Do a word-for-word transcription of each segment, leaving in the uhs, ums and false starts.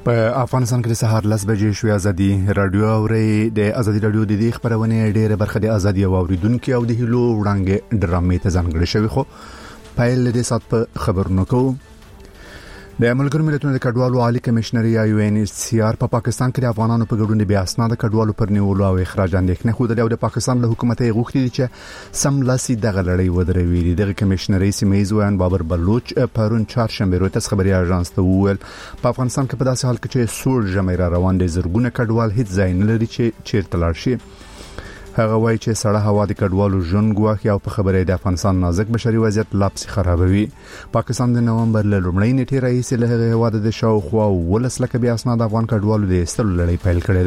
په افغانستان کې د سهار لس بجې شوې ازادي رادیو اوري د ازادي رادیو د دې خبرونه ډېره برخه د ازادي اوریدونکو او د هلو وړاندې ډرامې ته ځانګړې شوی خو پایل د سات په خبرونو کو د ملګرو ملتونو د کډوالو عالی کمشنر یا یو ان ایچ سی آر په پاکستان کې د افغانانو په ګډون بیا اسناد کډوالو پر نیولو او اخراج اندېښنه خو د پاکستان له حکومت یې غوښتي چې سم لاسي دغه لړۍ ودروي د کمشنري سیمایز وان بابر بلوچ پرون چهارشنبه رویتس خبري اژانس ته وویل په افغانستان کې په داسې حال کې چې سور جمع را روان دي زرګونه کډوال هیڅ ځای نه لري چې چیرته لاړ شي هغه وایي چې سړه هوا د کډوالو ژوند ګواښي او په خبره د افغانستان نازک بشري وضعیت لاپسې خرابوي پاکستان د نومبر له لومړۍ نیټې راهیسې له هغه هوا د شاوخوا ولس لکه بیا اسناد افغان کډوالو د استلو لړۍ پیل کړې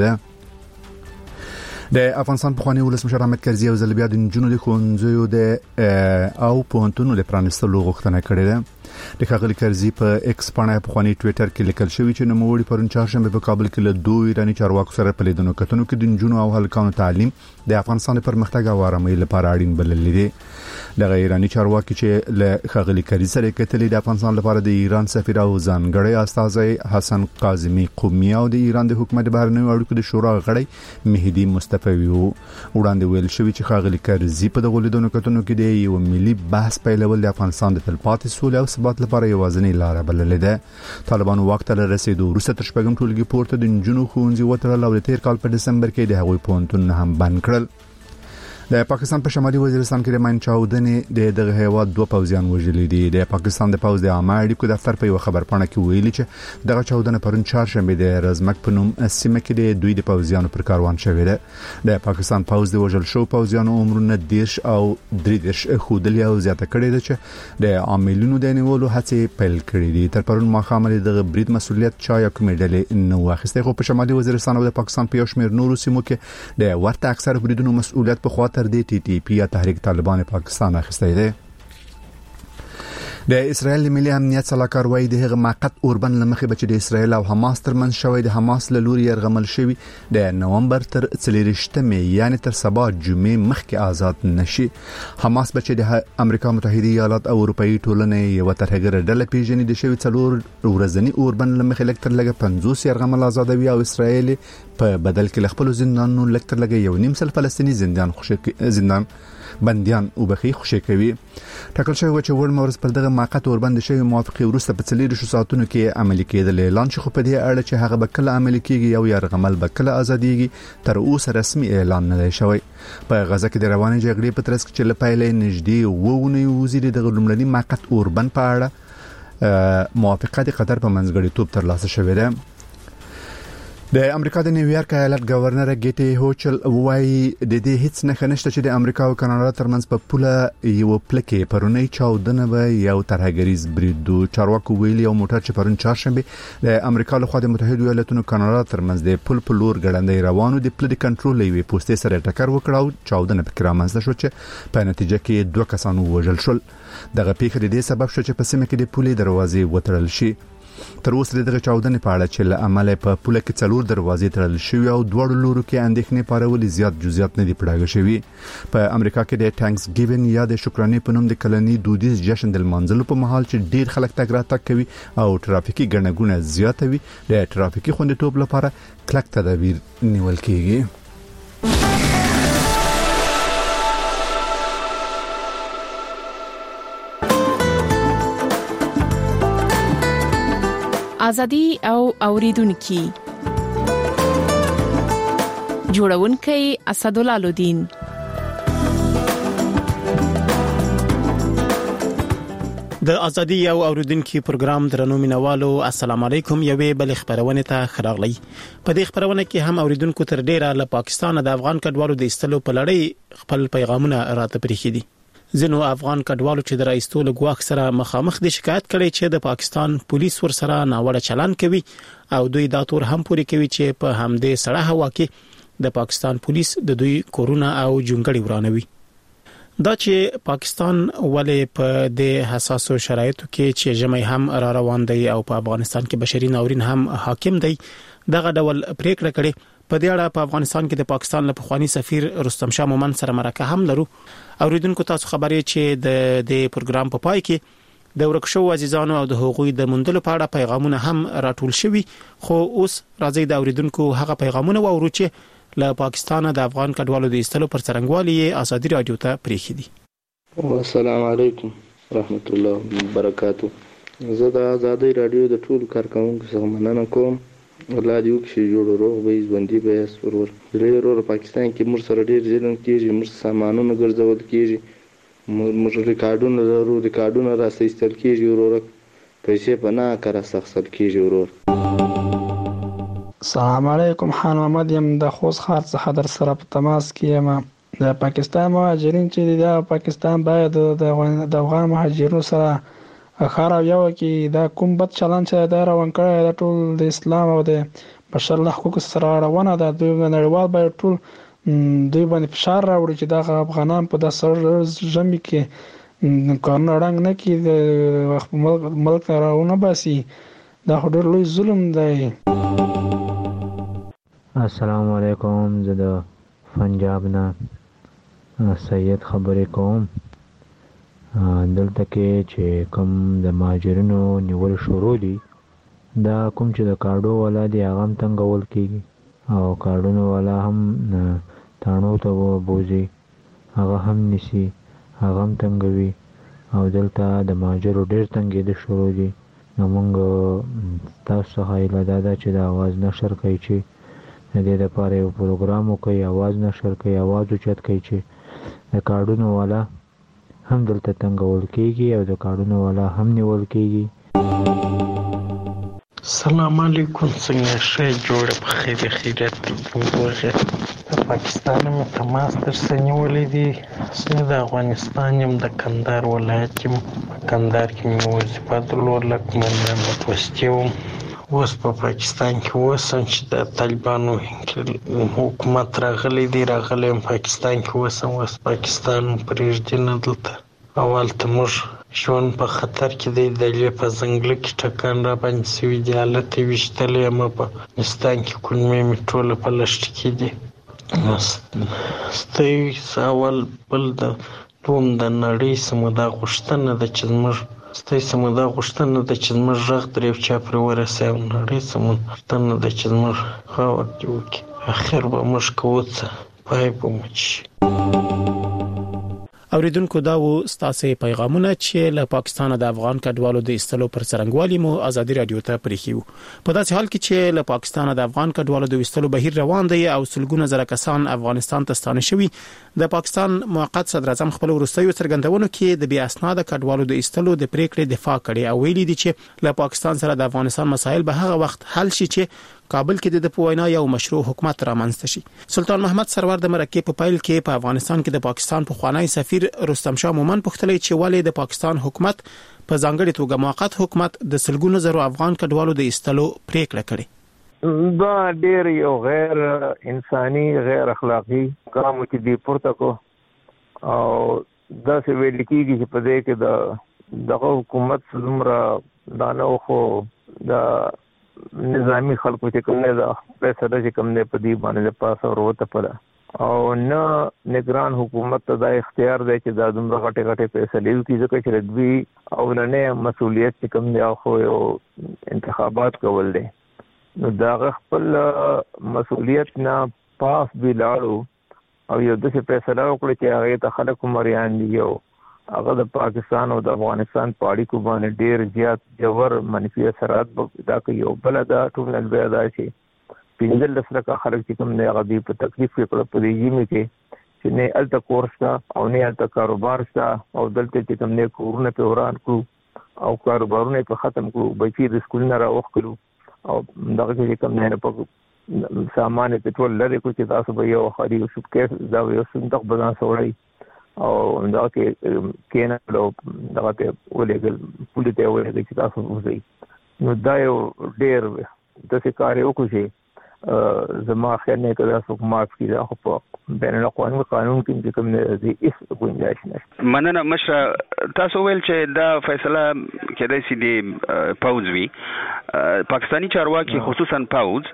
ده د افغانستان پخوانی ولسمشر احمد کرزي او زلبیا د جنونو د خونځو د او پونتونو د پرانستلو غوښتنه کړې ده د خغلی کرزي په ایکس باندې په خواني ټوئیټر کې لیکل شوی چې نوموړي پرون چهارشنبه په کابل کې له دوه ایرانی چارواکو سره په لیدنو کتنو کې د جنونو او هلکانو تعلیم د افغانستان پرمختګ او آرامۍ لپاره اړین بلل دي د ایرانی چارواکي چې له خغلی کرزي سره کتلې د افغانستان لپاره د ایران سفیر او ځانګړی استاذ حسن قاظمی قومي او د ایران د حکومت بهرنیو اړیکو د شورا غړی مهدي مصطفی وو وړاندې ویل شوی چې خغلی کرزي په دغه لیدنو کتنو کې د یو ملي بحث پیلول د افغانستان د تلپاتې سولې او ثبات لپاره یوازینی لار بللې ده طالبان وخت له رسیدو وروسته تر شپږم ټولګي پورته د جنونو خونځي وترل او د تیر کال په دسمبر کې د هغوی پونتون هم بند کړل د پاکستان په شمالي وزیرستان کې د مان چاودنې د دغه هیواد دوه پوځیان وژل دي د پاکستان د پوځ د عامه اړیکو دفتر په یو خبر پاڼه کې ویلي چې دغه چاودنه پرون چهارشنبه د رزمک په نوم سیمه کې د دوی د پوځیانو پر کاروان شوې ده د پاکستان پوځ د وژل شو پوځیانو عمرونه دیش او دریدش خودلی او زیاته کړي ده چې د عاملونو د نیولو هڅې پیل کړې دي تر پرون مخامل د برید مسولیت چا یا کومې ډلې نو واخیسته خو په شمالي وزیرستان او د پاکستان په یو شمېر نورو سیمو کې د ورته اکثر بریدونو مسولیت په خوا تر دې ټي ټي پی یا تحریک طالبان پاکستان اخیسته دی د اسرایل ملي امنیت صلاحکار وایي د هغه موقت اوربن لمخې بچ د اسرایل او حماس ترمنځ شوی د حماس له لوري يرغمل شوی د نومبر تر څلورشتمه یعنی تر سبا جمعې مخکې آزاد نشي حماس بچ د امریکا متحده ایالات او اروپאי ټولنې یو ترهګر ډله پیژنې د شوی څلور ورځنی اوربن لمخې لکتر لګه پنځوس يرغمل آزادوي او اسرایل په بدل کې خپل زندانونو لکتر لګه یو نیم سل فلسطینی زندان خوشي زندان بنديان او بخي خوشي کوي ټاکل شوی چې ور مورس پر دغه موقت اوربند شوی موافقه ورسته په څلور ساعتونو کې عملي کېدل اعلان شو په دې اړه چې هغه بکله عملي کیږي او يرغمل بکله ازاديږي تر اوسه رسمي اعلان نه دی شوی په غزه کې د روانې جګړې په ترڅ کې چې لپاره نږدې وونه وزیر د لومړني موقت اوربند په اړه موافقه د قطر په منځګړی توپ تر لاسه شوې ده د امریکا د نیویارک ایالت گورنر ګیټي هوچل وایي د دې هیڅ نه خنشته چې د امریکا او کاناډا ترمنځ په پوله یو پلکې پرونی چاودنه به یو ترهګریز بریدو چارواکو ویلي او موټر چې پرون چهارشنبه د امریکا له خوا د متحده ایالاتونو کاناډا ترمنځ د پل په لور ګړندې روانو د پل د کنټرول یوې پوسټې سره ټکر وکړ او چاودنه پکې رامنځته شو چې په نتیجه کې دوه کسان وژل شول دغه پیښه د دې سبب شو چې په سیمه کې د پولې دروازې وتړل شي تر اوسه دغه چاودنې په اړه چې له عمله په پوله کې څلور دروازې تړل شوی او دوړ لورو کې اندېښنې پارولې زیات جزئیات نه دی پړاګه شوی په امریکا کې د ټانکس ګیون یا د شکرانې په نوم د کلنی دودیز جشن د منځلو په محل چې ډیر خلک تګ راتګ کوي او ټرافیکي ګڼګونه زیاته وي د ټرافیکي خوندیتوب لپاره کلک تدابیر نیول کیږي ازادي او اوریدونکو جوړونکي اسدالله لودین د ازادي او اوریدونکو پروګرام درنو مینوالو السلام علیکم یوې بل خبرونه ته خراغلی په دې خبرونه کې هم اوریدونکو تر ډیره له پاکستان د افغان کډوالو د استلو په لړۍ خپل پیغامونه راته پرېخي دي ځینو افغان کډوالو چې د رئیستولو ګواښ سره مخامخ دي شکایت کړي چې د پاکستان پولیس ورسره ناوړه چلند کوي او دوی دا تور هم پوری کوي چې په همدې سړه هوا کې د پاکستان پولیس د دوی کورونه او جونګړي ورانوي دا چې پاکستان ولې په دې حساسو شرایطو کې چې جمعي هم را روان دی او په افغانستان کې بشري ناورین هم حاکم دی دغه ډول پریکړه کړي په دې اړه په افغانستان کې د پاکستان له پخوانی سفیر رستم شاه مومن سره مرکه هم لرو اوریدونکو تاسو خبرې چې د د پروګرام په پای کې د ورکشو عزیزانو او د حقوقي د مندلو په اړه پیغامونه هم راټول شوي خو اوس راځي د اوریدونکو هغه پیغامونه وورو چې له پاکستان د افغان کډوالو د ایستلو پر څرنګوالي ازادي رادیو ته پریخي دي. السلام علیکم رحمت الله وبرکاتو. زه د ازادي رادیو د ټول کارکونکو څخه مننه کوم. الله دې وکړي جوړ روغ به ژوندۍ به سرور ډېر پاکستان کې موږ سره ډېر ظلم کیږي، موږ سامانونه ګرځول کیږي، موږ ریکارډونه لرو، ریکارډونه راستل کیږي، ورور پیسې په نه کار سخصل کیږي. ورور السلام علیکم، خان محمد یم د خوست ښار څخه در سره په تماس کې یم. د پاکستان مهاجرین چې د پاکستان باید د افغان مهاجرینو سره خار او یو کې دا کوم بد چلند چې دا روان کړی دا ټول د اسلام او د بشر الله حقوق سره روانه ده. دوی نړیوال باید ټول دوی باندې فشار راوړي چې دا افغانان په داسې ژمي کې کارونه رنګ نه کړي، ملک راونه باسي. دا خو ډېر لوی ظلم دی. السلام علیکم، زه د پنجاب نه سید خبرې کوم. دلته کې چې کوم د مهاجرینو نیول شروع دي دا کوم چې د کارډو والا دی هغه هم تنګول کېږي او کارډونو والا هم تاڼو ته بوځي، هغه هم نیسي، هغه هم تنګوي او دلته د مهاجرو ډېر تنګېده شروع دي. نو موږ تاسو څخه هیله دا ده چې د اواز نشر کوي چې د دې دپاره یو پروګرام وکړي، اواز نشر کوي، اواز اوچت کوي چې د کارډونو والا هم دلته تنګول کېږي او د کارډونو والا هم نیول کېږي. السلام علیکم، څنګه ښه جوړه په خیر خیرت وغه د پاکستان مې تماس در سره نیولې دي. زه د افغانستان یم، د کندهار ولایت یم. په کندهار کې مې وظیفه درلوده، قومندان د پوستې وم. اوس په پاکستان کې اوسم چې د طالبانو حکومت راغلی دی، راغلی یم پاکستان کې اوسم. اوس پاکستان پرېږدي نه دلته. اول ته موږ ژوند په خطر کې دی، د لیې په ځنګله کې ټکان را باندې سوي دي، حالت یې ویشتلی یم. په افغانستان کې کولمې مې ټوله په لښته کې دي. ستاسو اول بل د دوم د نړۍ سمه دا غوښتنه ده چې زموږ ستاسو سمه دا غوښتنه ده چې زموږ غږ تر یو چا پورې ورسوي او نړۍ سمه غوښتنه ده چې زموږ خاور دې وکړي. اخر به موږ کوو څه، پای به مو شي. اوریدونکو دا و ستاسو پیغامونه چې له پاکستان د افغان کډوالو د ایستلو پر څرنګوالي مو ازادي رادیو ته پریخیو. په داسې حال کې چې له پاکستان د افغان کډوالو د ایستلو بهیر روان دی او سلګونه زره کسان افغانستان ته ستانه شوي، د پاکستان موقت صدر اعظم خپل وروستیو څرګندونو کې د بیا اسناد کډوالو د ایستلو د پریکړې دفاع کړې او ویلي دي چې له پاکستان سره د افغانستان مسایل به هغه وخت حل شي چې کابل کې د پوینا یو مشروع حکومت رامنځته شي. سلطان محمد سرور د مرکې په پایل کې په افغانستان کې د پاکستان په خوانی سفیر رستم شاه مومن پوښتنه چې ولې د پاکستان حکومت په ځانګړي توګه موقت حکومت د سلګونو زرو افغان کډوالو د ایستلو پریکړه کړې. دا ډېر یو غیر انساني، غیر اخلاقی ګام چې دی پورته کو او دا څه ویل کېږي چې په دې کې د دغه حکومت څومره دانه خو د نظامی خلکو چې کوم نه دا پیسې چې کوم نه په دې باندې د پاسه وروته پره او نه نگران حکومت ته دا اختیار دی چې دا دومره غټه غټه پیسې لیو کی ځکه چې دوی او نه مسؤلیت چې کوم دی خو یو انتخابات کول دي. نو دا خپل مسؤلیت نه پاس دی لاړو او یو د څه پیسې لا وکړي چې هغه ته خلک مریان دي او هغه د پاکستان او د افغانستان په اړیکو باندې ډېر زیات جوړ منفي اثرات دا کوي. او بل دا ټول نه دا شي پینځل لسلکه خلک چې کوم نه غدي په تکلیف کې کړو په دې یمه کې چې نه الته کورس تا او نه الته کاروبار تا او دلته چې کوم نه کورونه په وران کړو او کاروبارونه په ختم کړو، بچي د سکول نه راوخ کړو او دغه چې کوم نه په سامان په ټول لري کو چې تاسو به یو خاري او سوتکیس دا یو صندوق بدن سوړی او دا کې کېنه له دغه ته ولېګل پولیټه ولېګل چې تاسو وځي. نو دا یو ډېر د څه کار یو کوشي زما خیال نه کړه څوک معاف کړي خو په بین الاقوامي قانون کې کوم نه دي هیڅ گنجائش نشته. مننه مشر، تاسو ویل چې دا فیصله کېدای شي د پوز وی پاکستانی چارواکي خصوصا پوز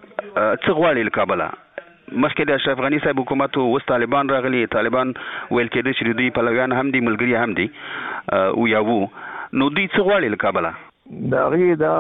څه غواړي له کابل. مخکې د اشرف غنی صاحب حکومت اوس طالبان راغلي، طالبان ویل کېدای چې دوی پلویان هم دي، ملګری هم دي او یا وو نو دوی څه غواړي له کابل دا غي دا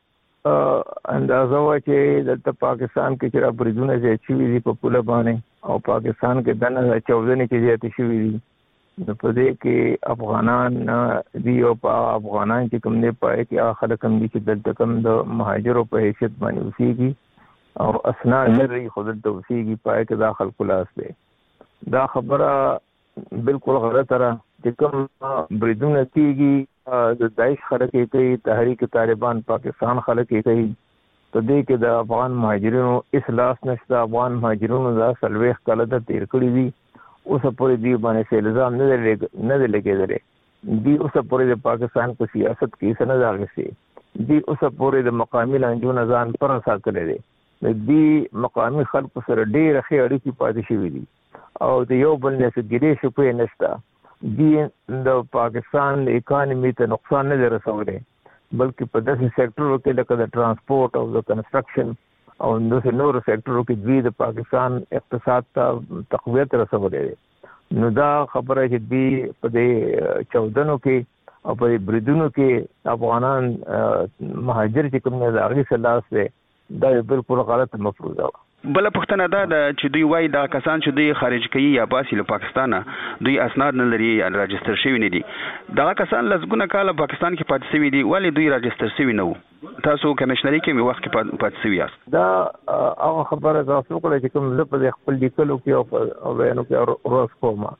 اندازه وا چې د پاکستان کې چې را بریدونه چې چوي دي په پوله باندې او پاکستان کې دنه چودنې کې زیاتې شوې دي نو په دې کې افغانان دی او په افغانان چې کوم نه پای کې خلک هم دي چې دلته کوم د مهاجرو په حیثیت باندې اوسېږي او اسناد لري خود د توسيږي پای کې داخل کلاس دی دا خبره بالکل غلطه را چې کوم بریدونه کیږي د داعش خلک کوي تحریک طالبان پاکستان خلک کوي ته دې کې د افغان مهاجرینو اصلاح نشته افغان مهاجرینو دا سلويخ کله د تیر کړی دي اوس پورې دی باندې الزام نه لګ نه لګیدل دی اوس پورې د پاکستان په سیاست کې څه نه راغلي دی اوس پورې د مقامی لانجو نزان پر ساتل دي دی مقامی خلک سره ډېر ښه اړیکې پاتې شوې دي او د یو بل نه سګری شو په نشته دی د پاکستان اکانومي ته نقصان نه رسولي بلکې په داسې سېکټرو کې لکه د ترانسپورت او د کنسټرکشن او د نورو سېکټرو کې دوی د پاکستان اقتصاد ته تقویت رسولي نو دا خبره چې دی په دې چودنو کې او په بریدونو کې افغانان مهاجر چې کوم نه راغلي سلاس دي دا بالکل غلط مفروضه ده بل پښتنه دا چې دوی وایي دا کسان چې دوی خارج کوي یا باسي له پاکستانه دوی اسناد نه لري یا راجستر شوی نه دي دا کسان لږونه کال پاکستان کې پاتې شوی دي ولی دوی راجستر شوی نه وو تاسو کمشنري کې می وخت کې پاتې شوی یاست دا هغه خبره تاسو کولای چې کوم زه خپل لیکلو کې او وینو کې روز کومه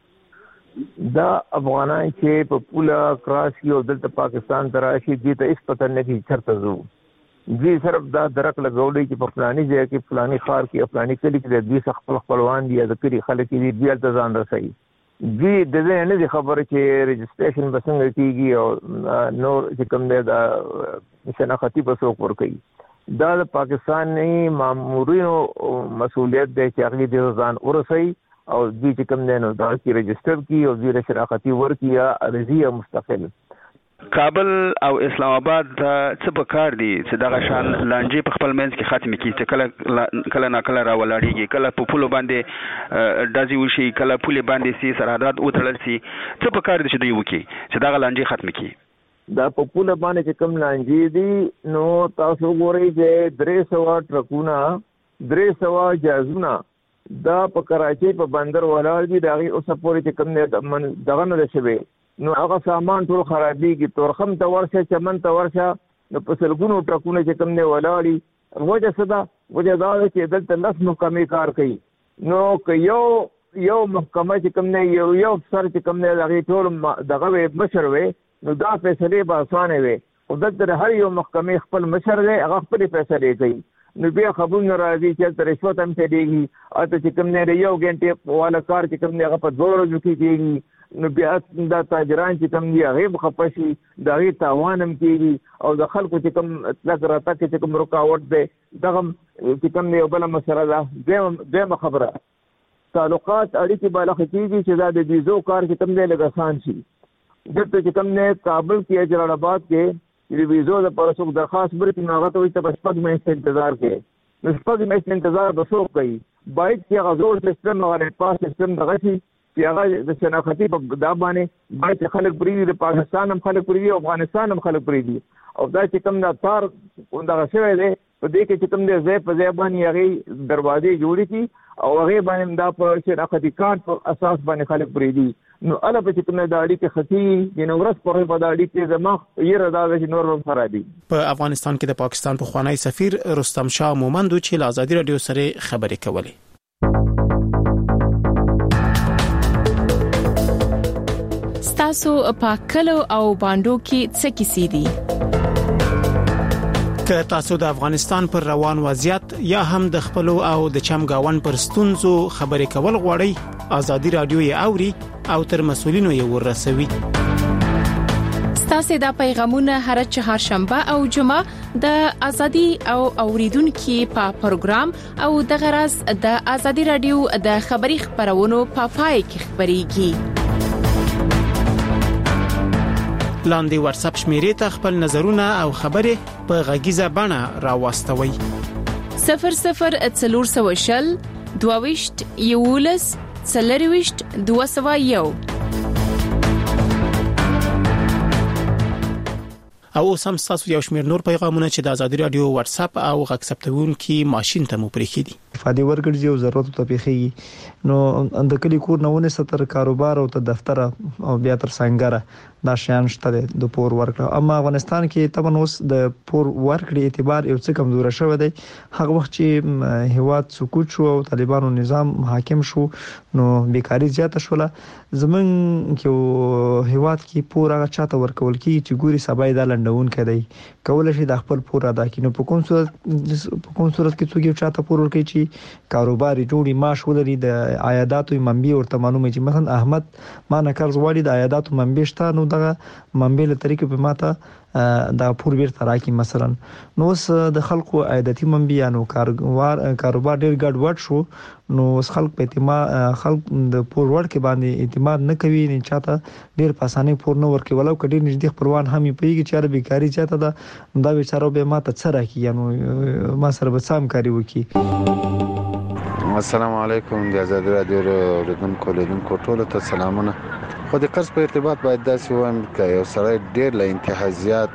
دا افغانان چې په پوله کراچي او دلته پاکستان تراشي دي ته اس پته نه کې چرته زو دوی صرف دا درک لګولې چې په فلاني ځای کې فلاني خار کې فلاني کلی کې دوی خپل خپلوان دي د کلی خلک دي بیا ځان رسي دوی د دې نه دي خبره چې رجسټریشن بسنګ کیږي او نور چې کوم دی دا شناختی بسو ور کوي دا د پاکستان نه مامورینو مسولیت دی چې هغه د ځان ورسي او دوی چې کوم دی نو دا کې رجسټر کی او دوی شناختی ور کیا ارضیه مستقل کابل او اسلام آباد څه په کار دي چې دغه شان لانجې په خپل منځ کې ختم کړي چې کله کله نه کله را ولاړیږي کله په پولو باندې دازي وشي کله پولې باندې سي سرحدات وتړل سي څه په کار دي چې دوی وکړي چې دغه لانجې ختم کړي دا په پوله باندې چې کوم لانجې دي نو تاسو ګورئ چې درې سوه ټرکونه درې سوه جهازونه دا په کراچۍ په بندر ولاړ دي د هغې اوسه پورې چې کوم دغه نه ده شوی نو هغه سامان ټول خرابېږي تورخم ته ورشه چمن ته ورشه نو په سلګونو ټرکونه چې کوم دی ولاړي وجه څه ده وجه دا ده چې دلته لس محکمې کار کوي نو که یو یو محکمه چې کوم دی یو یو افسر چې کوم دی د هغې ټول دغه وی مشر وی نو دا فیصلې به اسانه وي خو دلته هر یو محکمې خپل مشر دی هغه خپلې فیصلې کوي نو بیا خبرونه راځي چې هلته رشوت هم چلېږي هلته چې کوم دی یو ګنټې والا کار چې کوم دی هغه په دوه ورځو کې کېږي نو بیا دا تاجران چې کوم دي هغه خپه شي د هغې تاوان هم کېږي او د خلکو چې کوم اطلاق راتګ کې چې کوم رکاوټ دی دغه چې کوم دی یو بله مسله ده دویمه خبره تعلقات اړیکې به لخه کېږي چې دا د ویزو کار چې کوم دی لږ اسان شي دلته چې کوم دی کابل کې جلال آباد کې د ویزو دپاره څوک درخواست ورکړي نو هغه ته وایي ته به شپږ میاشتې انتظار کوې نو شپږ میاشتې انتظار به څوک کوي باید چې هغه زوړ سیسټم هغه ریډ پاس سیسټم دغه شي چې هغه د شناختي په دا باندې باید خلک پرېږدي د پاکستان هم خلک پرېږدي او افغانستان هم خلک پرېږدي او دا چې کوم دا تار دغه شوی دی په دې کې چې کوم دی ځای په ځای باندې هغې دروازې جوړې کړي او هغې باندې دا په شناختي کارت په اساس باندې خلک پرېږدي نو هله به چې کوم دا اړیکې ښه کېږي یعنې ورځ په ورځ به دا اړیکې زما یېره دا ده چې نور هم خرابېږي په افغانستان کې د پاکستان پخوانی سفیر رستم شاه مومند چې له ازادي راډیو سره خبرې کولې تاسو په کلو او باندو کې څه کیسې دي که تاسو د افغانستان پر روان وضعیت یا هم د خپل او د چمګاون پر ستونزو خبرې کول غواړئ ازادي راډیو یې اوري او تر مسولینو یې ورسوي تاسو د پیغامونه هر چهارشنبه او جمعه د ازادي او اوریدونکو په پروګرام او د غرض د ازادي راډیو د خبري خبرونو په پای کې خبريږي لاندې واتس اپ شمیرې ته خپل نظرونه او خبرې په غږیزه بڼه راوستوي صفر صفر څلور سوه شل دوه ویشت یولس څلور ویشت دوه سوه یو او سم تاسو یو شمیر نور پیغامونه چې د ازادي رادیو واتس اپ او غږ ثبتونکو ماشين ته مو پرېښي دي. فادي ورګړي او ضرورت ته پیخي نو د کلی کور نهونه ستر کاروبار او ته دفتر او بیا تر څنګه دا شان شته د پور ورکړه. اما افغانستان کې تبن اوس د پور ورکړې اعتبار یو څه کمزور شوی دی. هغه وخت چې هواد سقوط شو او طالبانو نظام حاکم شو نو بیکاری زیاته شوله. زمون کې هواد کې پور هغه چاته ورکول کی چې ګوري سبای د لندون کړي کول شي د خپل پور ادا کینو په کوم صورت په کوم صورت کې څوک یو چاته پور ورکړي چې کاروبار جوړي معاش ولري د عایداتو منبع ورته معلومه چې مثلا احمد ما نه قرض والی د عایداتو منبع شته نو دغه منبع له طریقې په ماته دا پور بیرته راکې مثلا نو د خلکو عایداتي منبع نو کاروبار کاروبار ډیر ګډ وډ شو نو خلک په اعتماد خلک د پور ور کې باندې اعتماد نه کوي نه چاته ډیر په اسانه پور نه ورکوي ولو کډیر نږدې خپلوان هم پیږي چې بیکاری چاته دا دا بیچاره به ماته څه راکې نو ما سره به سم کاری وکي. السلام علیکم د ازادي رادیو اوریدونکو لیدونکو ټول ته سلامونه. خو د قرض په ارتباط باید داسې وایم چې یو سړی ډیر له انتهازيات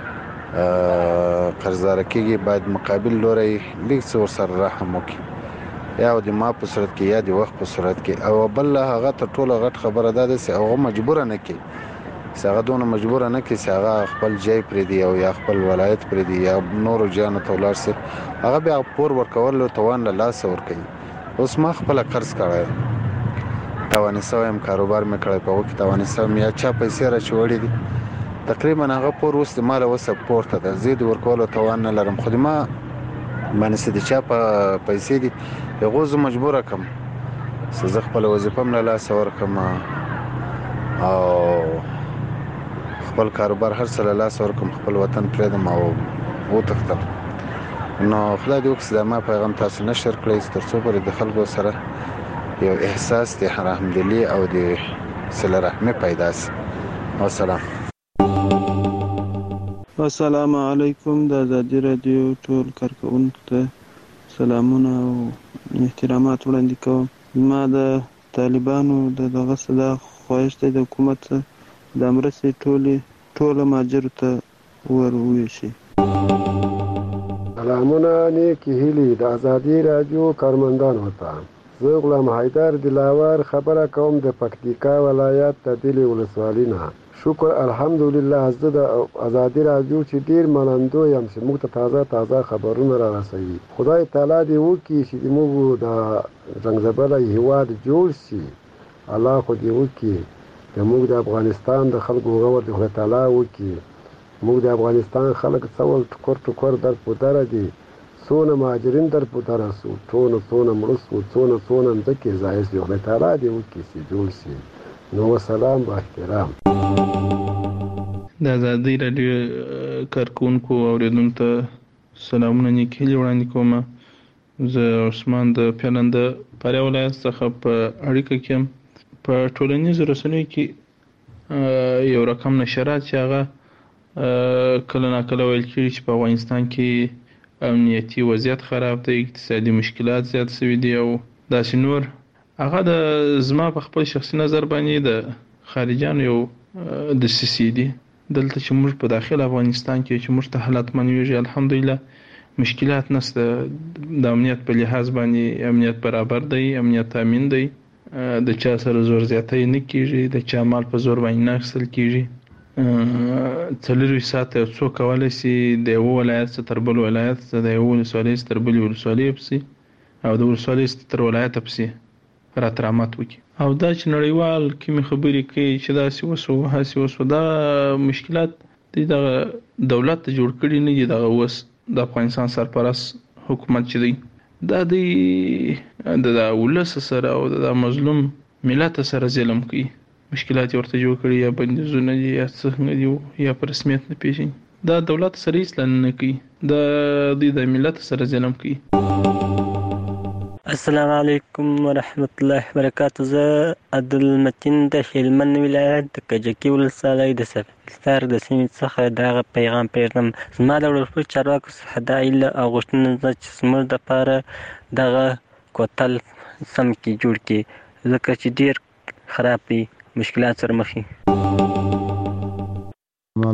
قرضدار کېږي باید مقابل لوري لیک څو سره رحم وکړي یا د ما په صورت کې یا د وخت په صورت کې او بل هغه ته ټول غټ خبره ده چې هغه مجبور نه کی څنګه دونه مجبور نه کی چې هغه خپل ځای پرې دی او یا خپل ولایت پرې دی یا نور جان تولار سي هغه بیا پور ورکول توان له لاس ور کوي. اوس ما خپل قرض کړی توانې سوم کاروبار مې کړی په وخت توانې سوم یا چا پیسې را چوړې دي تقریبا هغه پور اوس د مال او سپورت ته زید ورکول توان نه لرم خو ما باندې سې د چا په پیسې دي هغه زه مجبور کم زه خپل وظیفه مې لا سور کم او خپل کاروبار هر څه لا سور کم خپل وطن پرېدم او و تختم نو خدای دې وکړي ما پیغام تاسو نشر کړئ ترڅو پر د خلکو سره یو احساس د رحمدلی او د صله رحمه پیدا شي. والسلام. السلام علیکم د ازادي رادیو ټول کارکونکو ته سلامونه او احترامات وړاندې کوم. ما د طالبانو د دغه صدا خواهش ته د حکومت د مرستې ټولې ټول ماجر ته ورويشي. سلامونه نیکی هیلی د ازادي رادیو کارمندان وته زه غلام حیدر دلاور خبره کوم د پکتیکا ولایت د دلی ولسوالۍ نه. شکر الحمدلله زه د ازادي رادیو چې ډیر منندو یم چې موږ ته تازه تازه خبرونه را رسوي. خدای تعالی دې وکړي چې موږ د زنګزبله هیواد جوړ شي. الله خو دې وکړي چې موږ د افغانستان د خلکو غوړ د خدای تعالی وکړي. موږ د افغانستان خلک څول ټکر ټکر در پودره دي څونه مهاجرین در پودره سو ټونه څونه مرسو څونه څونه ځکه زایس دی خدای تعالی دې وکړي چې جوړ شي. نو سلام با احترام. د ازادي رادیو کارکونکو اوریدونکو ته سلامونه نیکی وړاندې کوم. زه عثمان د پیلند پاره ولایت څخه په اړیکه کې په ټولنیزو رسنیو کې یو رقم نشرات چې هغه کله نا کله ویل کېږي چې په افغانستان کې امنیتي وضعیت خراب دی اقتصادي مشکلات زیات شوي دي او داسې نور. هغه د زما په خپل شخصي نظر باندې د خارجانو یو د سیسي دي. دلته چې موږ په داخل افغانستان کې چې موږ ته حالات منويږي الحمدلله مشکلات نشته. د امنیت په لحاظ باندې امنیت برابر دی امنیت تامین دی د چا سره زور زیاتی نه کیږي د چا مال په زور باندې نه اخیستل کیږي. څلوروي ساعته څو کولای شي د یو ولایت تر بل ولایت د یو ولسوالۍ تر بل ولسوالۍ پسې او د ولسوالۍ تر ولایت پسې راترامات وکړي او دا چې نړیوال کومې خبرې کوي چې دا سی وسو هاسي وسو دا مشکلات د دولت جوړ کړي نه دي. دا اوس د افغانستان سرپرست حکومت چې دی دا د ولس سره او د مظلوم ملت سره ظلم کوي. مشکلات ورته جوړ کړي یا بندیزونه دي یا څنګه دي یا په رسمیت نه پیژني. دا دولت سره هیڅ نه کوي دا د ملت سره ظلم کوي. السلام علیکم ورحمت الله وبرکاته. زه عبدالمتین د هلمند ولایت د کجکي ولسوالۍ د سفر د سیمې څخه دغه پیغام پیژنم. زما د ولسمشر چارواکو څخه دا ایله او غوښتنه ده چې زموږ دپاره دغه کوتل سم کې جوړ کړي ځکه چې ډېر خراب دی مشکلات سره مخ دي.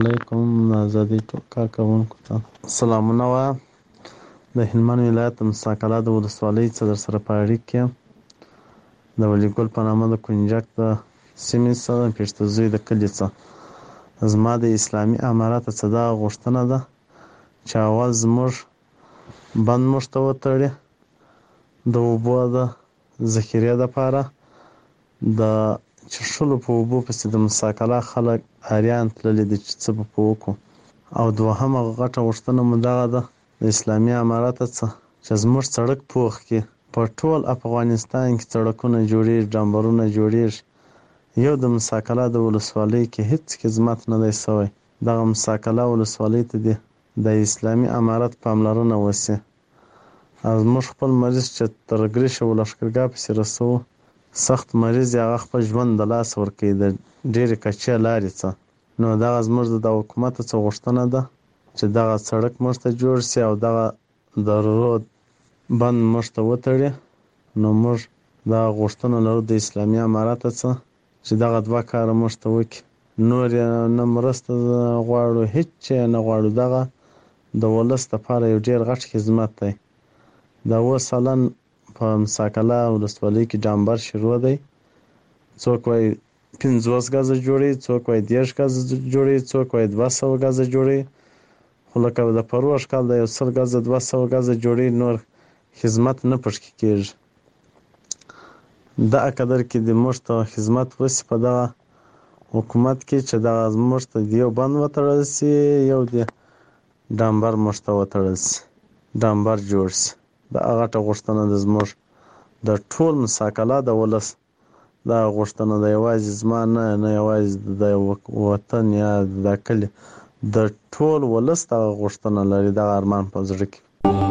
علیکم آزادي کارکونکو ته سلامونه وایم. د هلمند ولایت د مساکله د ولسوالۍ څخه در سره په اړیکه کې د ولیګل په نامه د کنجک د سیمې څخه پېشتزوی د کلي څخه زما د اسلامي امارات څخه دا غوښتنه ده چې اول زموږ بند موږ ته وتړي د اوبو د ذخیرې دپاره د چښلو په اوبو پسې د مساکله خلک اریان تللي دي چې څه به په وکړو. او دوهمه غټه غوښتنه مو دغه ده د اسلامي امارات څخه چې زموږ سړک پوخ کې په ټول افغانستان کې سړکونه جوړېږي، ډامبرونه جوړېږي، یو د مساکله د ولسوالۍ کې هیڅ خدمت نه دی شوی. دغه مساکله ولسوالۍ ته دی د اسلامي امارات پاملرنه وشي. او زموږ خپل مریض چې تر ګریشه ولښکرګاه پسې رسوو، سخت مریض یې هغه خپل ژوند د لاسه ورکوي د ډېرې کچې لارې څخه. نو دغه زموږ د حکومت څخه غوښتنه ده چې دغه سړک موږ ته جوړ شي او دغه د رود بند موږ ته وتړي. نو موږ دغه غوښتنه لرو د اسلامي امارات څخه چې دغه دوه کاره موږ ته وکړي. نور یې نه مرسته غواړو، هیڅ یې نه غواړو. دغه د ولس لپاره یو ډېر غټ خدمت دی. دا اوس سالن په مساکله ولسوالۍ کې ډامبر شروع دی. څوک وایي پنځوس ګزه جوړي، څوک وایي دېرش ګزه جوړي، څوک وایي دوه سوه ګزه جوړي. خو لکه د پروش کال د یو سل ګزه دوه سوه ګزه جوړي، نور خدمت نه پشکې کېږي. دغه قدر کې د موږ ته خدمت وشي په دغه حکومت کې چې دغه موږ ته یو بند وتړل شي، یو د ډامبر موږ ته وتړل شي، ډامبر جوړ شي. دغه غټه غوښتنه د زموږ د ټول مساکله د ولس دغه غوښتنه ده. یوازې زما نه نه یوازې د وطن یا د کلي د ټول ولس دغه غوښتنه لري، دغه ارمان په زړه کې.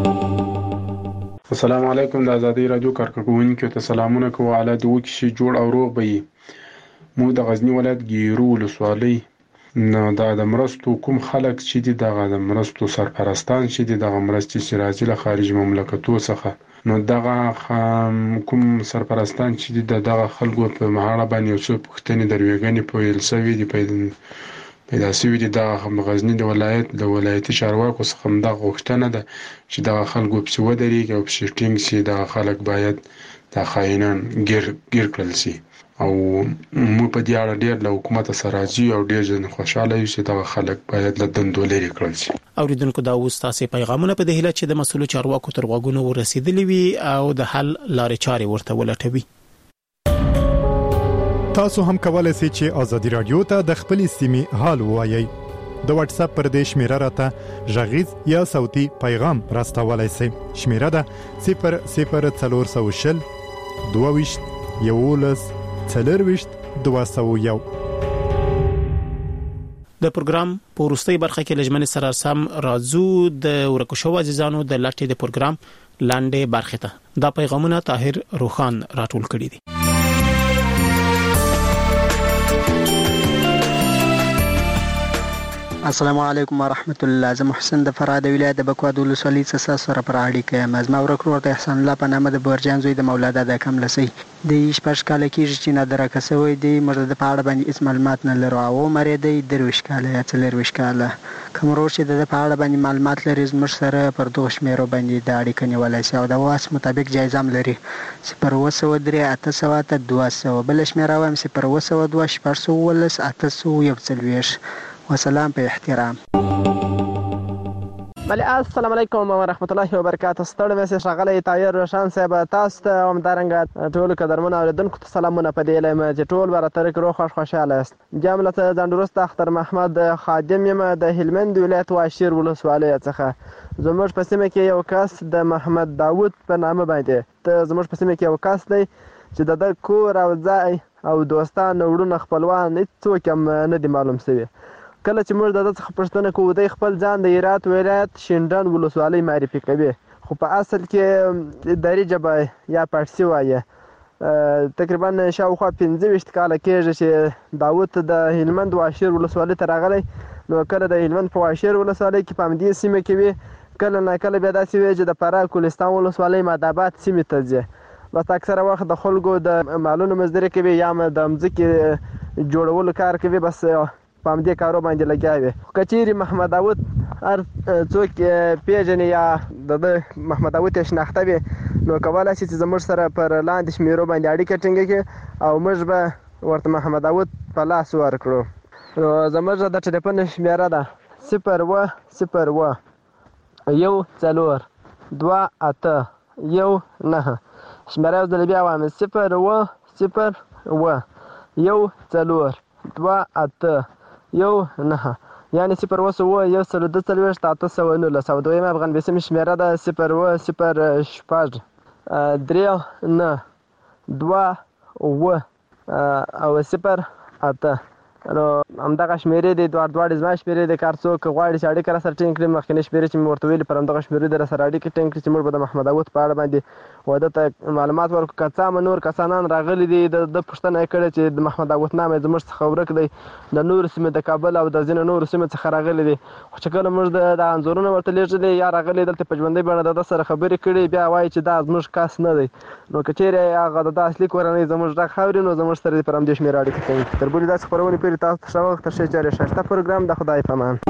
السلام علیکم. د ازادي رادیو کارکونکو ته سلامونه کوو. اعلی د وکي شي جوړ او روغ به وي. موږ د غزنی ولایت ګیرو ولسوالۍ نو دا د مرستو کوم خلک چې دي، دغه د مرستو سرپرستان چې دي، دغه مرستې چې راځي له خارجي مملکتو څخه، نو دغه کوم سرپرستان چې دي دغه خلکو په اړه باندې یو څه پوښتنې درویګنې پیل شوي دي پیدا شوي دي. دغه غزنی د ولایت د ولایتي چارواکو څخه همدغه غوښتنه ده چې دغه خلکو پسې ودرېږي او پسې ټینګ شي. دغه خلک باید د خاینان ګیر ګیر کړل شي. او موږ په دې اړه ډېر له حکومت سره راځي او ډېر ځنه خوشاله یو چې دغه خلک باید له دندو لرې کړل شي. اوریدونکو دا اوس تاسو پیغامونه په دې هیله چې د مسؤل چارواکو تر غوږونو ورسېدلي وي او د حل لارې چارې ورته ولټوي. تاسو هم کولای شئ چې ازادي رادیو ته د خپل سیمې حال ووایي. د واتس اپ پر دې شمیره راته ژغیز یا صوتي پیغام راستولای شئ. شمیره ده صفر صفر څلور سوه شل دوه ویشت یولس څلرویشت دوه سوه یو. د پروګرام په وروستۍ برخه کې لجمن سره سم راځو د ورکو شو عزیزانو د لټې د پروګرام لاندې برخه ته. دا پیغامونه طاهر روخان راټول کړي دي. السلام علیکم ورحمت الله. زه محسن د فراد ولایت د بکواد ولسوالۍ څخه سره پر اړیکه یم. زما ورکو ورته احسان الله په نامه د برجان زوی د مولا دادا کملسي د شپږ کال کېږي چې نه درکسوي دی. مرده د پاړه باندې هیڅ معلومات نه لرو او مری دی درویش کال یا څلرویش کال کوم روز چې د پاړه باندې معلومات لري زموږ سره پر دوه شمیرو باندې د اړیکه نیولای شي او د واس مطابق جایزه هم لري. صفر اوه سوه درې اته سوه اته دوه سوه بل شمیره وایم صفر اوه سوه دوه شپږ سوه اوولس اته سوه یو څلوېښت. وسلام په احترام. بله السلام علیکم ورحمت الله وبرکاته. ستړی مې ښاغلی طاهر روشان صاحب تاسو ته همدارنګه ټولو قدرمنو اورېدونکو ته سلامونه په دې هیله یم چې ټول به راته روغ خوښ خوشحاله یاست. جملة ځانډروست اختر محمد خادم یم د هلمند ولایت واشیر ولسوالۍ څخه. زموږ په سیمه کې یو کس د محمد داود په نامه باندې زموږ په سیمه کې یو کس دی چې د ده کور او ځای او دوستان وروڼه خپلوان هېڅوک هم نه دي معلوم شوي. کله چې موږ د ده څخه پوښتنه کوو دی خپل ځان د هرات ولایت شینډنډ ولسوالۍ معرفي کوي، خو په اصل کې دري ژبه یا پارسي وایي. تقریبا شاوخوا پنځه ویشت کاله کېږي چې داود د هلمند واشیر ولسوالۍ ته راغلی. نو کله د هلمند په واشیر ولسوالۍ کې په همدې سیمه کې وي، کله نه کله بیا داسې وي چې د فراه کولستان ولسوالۍ ماداباد سیمې ته ځي. بس اکثره وخت د خلکو د مالونو مزدوري کوي یا د مځکې جوړولو کار کوي. بس په همدې کارو باندې لګیا وي. کچېرې محمد داود هر څوک پیژني یا د محمد داود یې شناخته وي نو کولی شي چې زموږ سره پر لاندې شمیرو باندې اړیکه ټینګه کړي او موږ به ورته محمد داود په لاس ورکړو. نو زموږ د ټلیفون شمیره ده صفر اوه صفر اوه یو څلور دوه اته یو نهه. شمیره یو ځل بیا وایم صفر اوه صفر اوه یو څلور دوه اته یو نهه، یعنې صفر اوه اوه یو سل دوه څلوېښت اته سوه نولس. او دویمه افغان بیسیم شمیره ده صفر اوه صفر شپږ درې نه دوه اوه او صفر اته. نو همدغه شمیرې دي، دواړه دواړې زما شمیرې دي. که هر څوک غواړي چې اړیکه راسره ټینګ کړي، مخکینۍ شمیرې چې مې ورته ویلي پر همدغه شمیرې دې راسره اړیکې ټینګ کړي چې موږ به د محمد داود په اړه باندې واده ته معلومات ورکړو. که څه هم نور کسانان راغلي دي د ده پوښتنه یې کړې چې د محمد داود نام یې زموږ څخه ورک دی، د نورو سیمې د کابل او د ځینو نورو سیمو څخه راغلي دي. خو چې کله موږ د انځورونه ورته لیږلي یا راغلي دلته په ژوندۍ بڼه د ده سره خبرې کړي، بیا وایي چې دا زموږ کس نه دی. نو که چېرې هغه د ده اصلي کورنۍ زموږ غږ اوري نو زموږ سره دې پر همدې شمېره اړیکه ټینګ کړي. تر بلې داسې خپرونې پورې تاسو ته ښه وخت، ښه چارې، ښایسته پروګرام. د خدای په امان.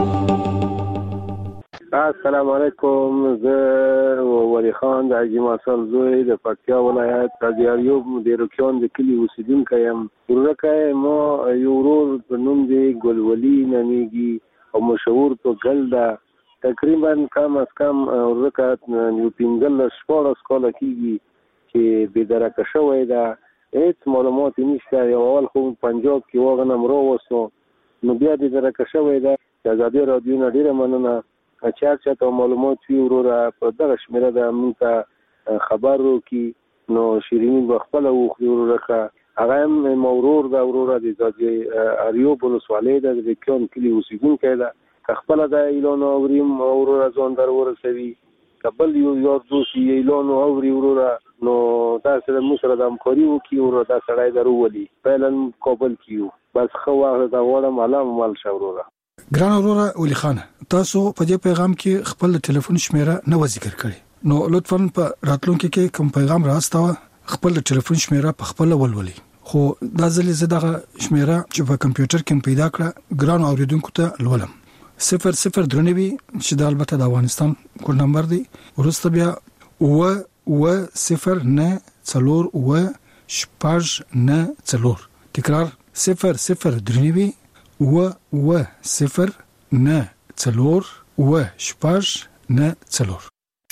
السلام علیکم. زه ولی خان د حاجي ماسل زوی د پکتیا ولایت قاضي ایوب د روکیان د کلي اوسیدونکی یم. ورورکی ما یو ورور په نوم دی ګلولي نومیږي او مشهور په ګل ده. تقریبا کم از کم ورورکه یو پنځلس شپاړس کاله کېږي چې بېدرکه شوی ده، هېڅ معلومات یې نشته. یو اول خو پنجاب کې واغنم راوستو، نو بیا بېدرکه شوی ده. د ازادي راډیو نه ډېره مننه چې هر چا ته معلومات وي وروره په دغه شمېره ده موږ ته خبر وکړي. نو شیریني به خپله وخوري ورورکه. هغه هم زما ورور ده، وروره د ازادي ایوب ولسوالۍ ده، د روکیان کلي اوسېدونکی ده. که خپله دا اعلان اوریم وروره ځان در ورسوي، که بل یو یار دوست یې اعلان اوري وروره نو دا سره موږ سره د همکاري وکړي وروره دا سړی در وولي. فعلا کابل کې یو بس ښه وخت دا غواړم الله مو مل شه وروره. ګران وروره ولی خان، تاسو په دې پیغام کې خپل ټلیفون شمیره نه و ذکر کړی، نو لطفاً په راتلونکي کې کوم پیغام راستوه خپل ټلیفون شمیره په خپل ولولي. خو دا ځل زه دغه شمیره چې په کمپیوټر کې پیدا کړه ګران اوریدونکو ته لولم. صفر صفر درنوي چې د البته د افغانستان کوډ نمبر دی، ورسته بیا و و صفر نه څلور و شپږ نه څلور. تکرار صفر صفر درنوي و و صفر نه څلور و شپږ نه څلور.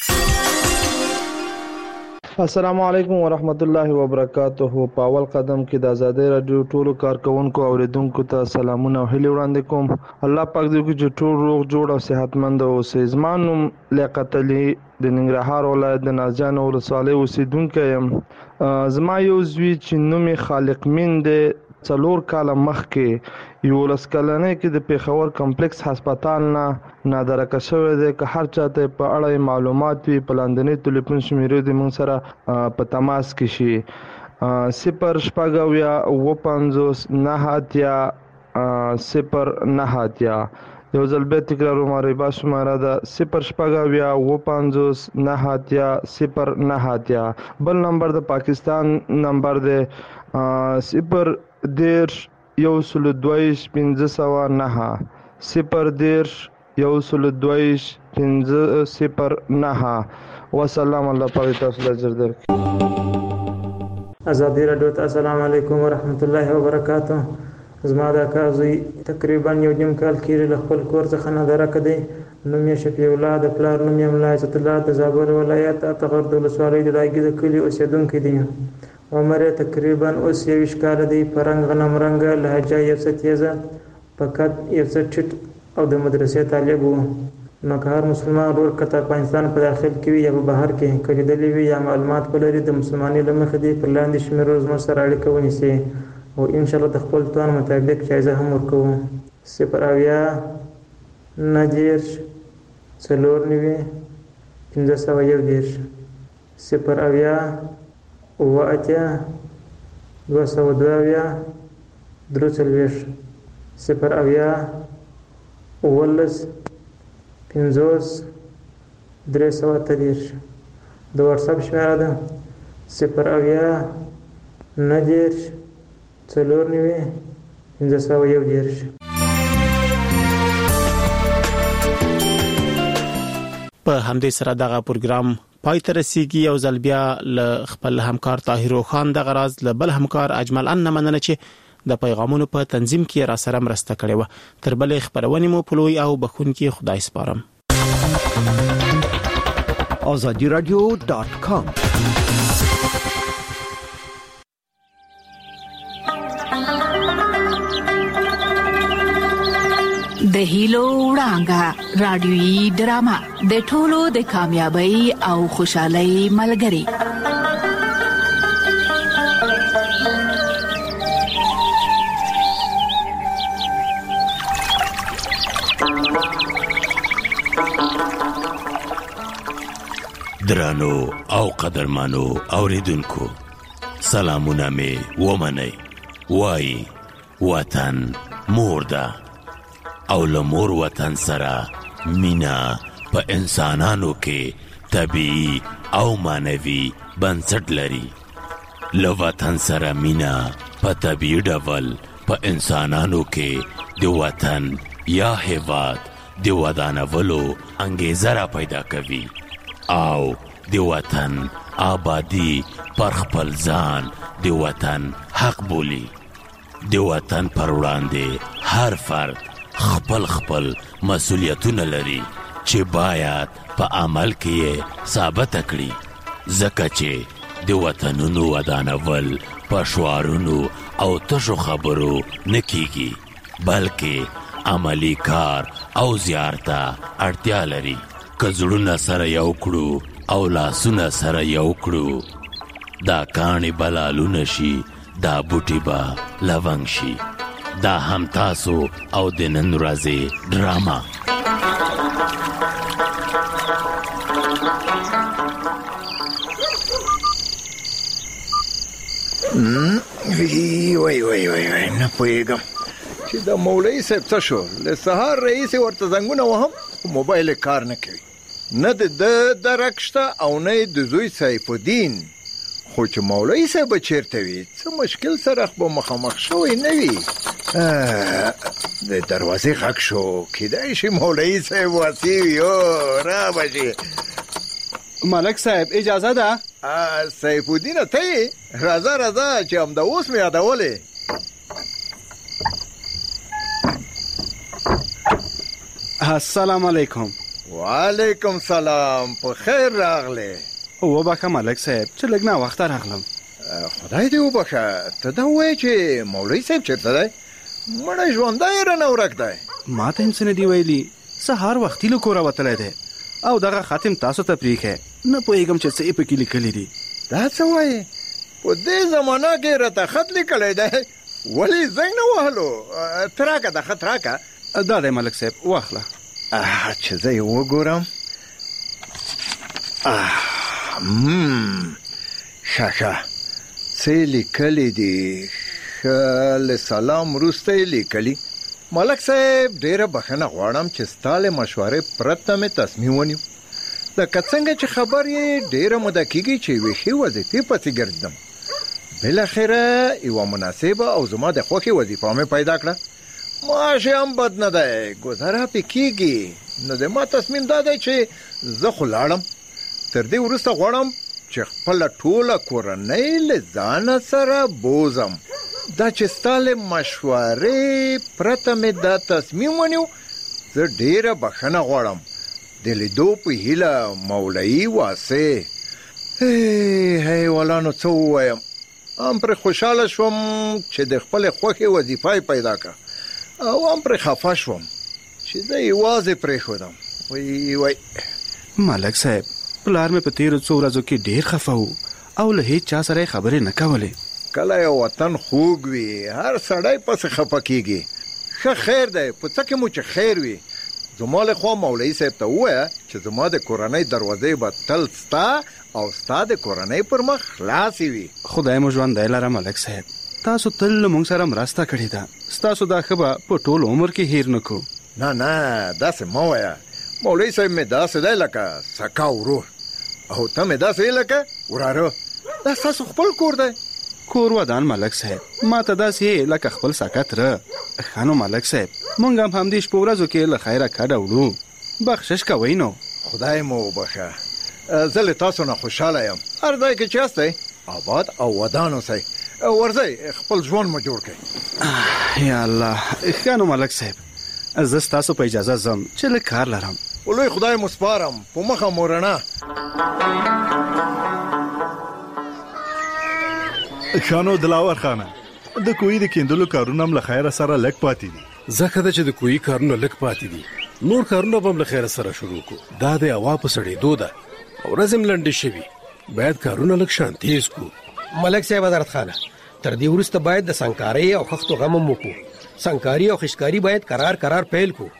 السلام علیکم ورحمت الله وبرکاته. په اول قدم کې د آزادۍ رادیو ټولو کارکونکو او اوریدونکو ته سلامونه او هیلې وړاندې کوم. الله پاک دې وکړي چې ټول روغ جوړ او صحتمند اوسئ. زما نوم لیاقت علي د ننګرهار ولایت د نازجان ولسوالۍ اوسیدونکی یم. زما یو زوی چې نوم یې خالق مین دی، څلور کاله مخکې یولس کلنۍ کې د پېښور کمپلیکس هسپتال نه نادرکه شوی دی. که هر چاته په اړه معلومات وي په لاندنۍ ټلیفون شمیرې د موږ سره په تماس کې شي. صفر شپږ اویا اوه پنځوس نهه اتیا صفر نهه اتیا. یو ځل بیا تکراروم، ربا شماره ده صفر شپږ اویا اوه پنځوس نهه اتیا صفر نهه اتیا. بل نمبر د پاکستان نمبر دی صفر دېرش یو سلو دوهویشت پنځه سوه نهه صفر دېرش یو سلو دوهویشت پنځه صفر نهه. وسلام، الله پاک تاسو ته اجر درکړي. ازادي راډیو ته السلام علیکم ورحمت الله وبرکاته. زما د اکا زوی تقریبا یو نیم کال کېږي له خپل کور څخه نادرکه دی. نوم یې شفیع الله، د پلار نوم یې ملا عزت الله، د زابل ولایت اتغر د ولسوالۍ د دایګي د کلي اوسېدونکی دی. عمر یې تقریبا اوس یویشت کاله دی. په رنګ غنم رنګه، لهجه یو څه تیزه، په قد یو څه ټیټ او د مدرسې طالب و. نو که هر مسلمان ورور که د افغانستان په داخل کې وي یا په بهر کې که لیدلی وي یا معلومات ولري د مسلمانۍ له مخې دې پر لاندې شمېرو زموږ سره اړیکه ونیسي او انشاءالله د خپل توان مطابق جایزه هم ورکوو. صفر اویا نهه دېرش څلور نوي پنځه سوه یو دېرش صفر اویا اوه اتیا دوه سوه دوه اویا درې څلوېښت صفر اویا اوولس پنځوس درې سوه اته دېرش. د واتساپ شمېره ده صفر اویا نهه دېرش څلور نوي پنځه سوه یو دېرش. په همدې سره دغه پروګرام پای ته رسیدي او ځل بیا ل خپل همکار طاهر خان د غراز ل بل همکار اجمل ان مننه چې د پیغامونو په تنظیم کې را سره مرسته کړې و. تر بلې خبرونه مو پلوي او بخون کې خدای سپارم. azadi radio dot com د هیلو وړانګه رادیوي ډرامه د ټولو د کامیابی او خوشحالۍ ملګری. درانو او قدرمانو اوریدونکو سلامونه می ومنئ. وای وطن مور ده او لمور وطن سره مینا په انسانانو کې طبيعي او مانوي بنسټ لري. لو وطن سره مینا په طبيعي ډول په انسانانو کې د وطن یا هیواد د ودانولو انګیزه را پیدا کوي او د وطن آبادی پر خپل ځان د وطن حق بولی. د وطن پر وړاندې هر فرد خپل خپل مسؤلیتونه لري چې باید په عمل کې ثابت کړي. ځکه چې د وطنونو ودانول په شعارونو او تشو خبرو نه کیږي بلکې عملی کار او زیارته اړتیا لري. که زړونه سره یو کړو او لاسونه سره یو کړو دا کاڼي بلالونه شي دا بوټي به لونګ شي. دا هم تاسو او د نن ورځې ډراما. وی وی وی وی نه پوهېږم چې د مولوي صاحب څه شو. له سهار رئیس ورته زنګونه وهم موبایل کار نه کوي. نه د درک شته او نه د زوی سیف الدین. خو چې مولوي صاحب چیرته وي څه مشکل سره به مخامخ شوی نه وي. د دروازې غږ شو. کیدای شي مولوي صاحب واسی وي. را بشي ملک صاحب اجازه ده؟ سیف الدین ته راځه راځه چې هم د اوس مې یادولې. السلام علیکم. وعلیکم سلام. په خیر راغله. وبخښه ملک صاحب چې لږ نه وخت راغلم. خدای دې وبخښه. ته دا وایې چې مولوي صاحب چیرته دی؟ مړی ژوندی رانه ورک دی. ما ته هم څه نه دي ویلي. سهار وختي له کوره وتلی دی او دغه ختم تاسو ته پرېښی. نه پوهېږم چې څه یې پکې لیکلي دي. دا څه وایې؟ په دې زمانه کې راته خط لیکلی دی ولې زنګ نه وهلو؟ ته راکه دا خط راکه. دا دی ملک صاحب واخله. چې زه یې وګورم. ښه ښه څه لیکلي دي؟ ښه له سلام وروسته یې لیکلي. ملک صاحب ډېره بخښنه غواړم چې ستا له مشورې پرته مې تصمیم ونیو. لکه څنګه چې خبر یې ډېره موده کېږي چې یوې ښې وظیفې پسې ګرځېدم. بالاخره یوه مناسبه او زما د خوښې وظیفه مې پیدا کړه. معاش هم بد نه دی. ګذاره پې کېږي. نو د ما تصمیم دا دی چې زه خو لاړم. تر دې وروسته غواړم چې خپله ټوله کورنۍ له ځانه سره بوزم. دا چې ستا له مشورې پرته مې دا تصمیم ونیو. زه ډېره بخښنه غواړم. د لیدو په هیله مولوي واسې. حیوانانو څه ووایم. هم پرې خوشحاله شوم چې د خپلې خوښې وظیفه یې پیدا کړه او هم پرې خفه شوم چې زه یوازې پرېښودم. وی وی ملک صاحب پلار مې په تیرو څو ورځو کې ډېر خفه و او له هیڅ چا سره خبرې نه کولې. کله یو وطن خوږ وي هر سړی پسې خفه کېږي. ښه خیر دی په څه کې مو چې خیر وي. زما له خوا مولوي صاحب ته ووایه چې زما د کورنۍ دروازې به تل ستا او ستا د کورنۍ پر مخ خلاصې وي. خدای مو ژوندی لره ملک صاحب. تاسو تل له موږ سره مرسته کړې ده. ستاسو دا ښه به په ټول عمر کې هیر نه کړو. نه نه داسې مه وایه. مولوي صاحب مې داسې دی لکه سکا ورور او ته مې داسې یې لکه وراره. دا ستاسو خپل کور دی. کور ودان ملک صاحب. ما ته داسې یې لکه خپل ساکت ره. ښه نو ملک صاحب موږ هم همدې شپو ورځو کې له خیره کډه وړو. بخشش کوئ نو. خدای مو وبخه. زه له تاسو نه خوشاله یم. هر ځای کې چې یاستئ آباد او ودان اوسئ. ورځئ خپل ژوند مو جوړ کړئ. یا الله ښه نو ملک صاحب، زه ستاسو په اجازه ځم چې لږ کار لرم. ولوی خدای مو سپارم، په مخه مو رڼا. خانو دلاور خانه، د کوی د کیندلو کارونه هم له خیره سره لږ پاتې دي. ځکه ده چې د کوی کارونه لږ پاتې دي، نور کارونه به هم له خیره سره شروع کو. دا د هوا په سړېدو ده او ورځ هم لنډې شوي، باید کارونه لږ شان تیز کو. ملک صاحب حضرت خانه، تر دې وروسته باید د سنکارۍ او خښتو غم هم وکړو. سنکاري او خشکاري باید قرار قرار پیل کو.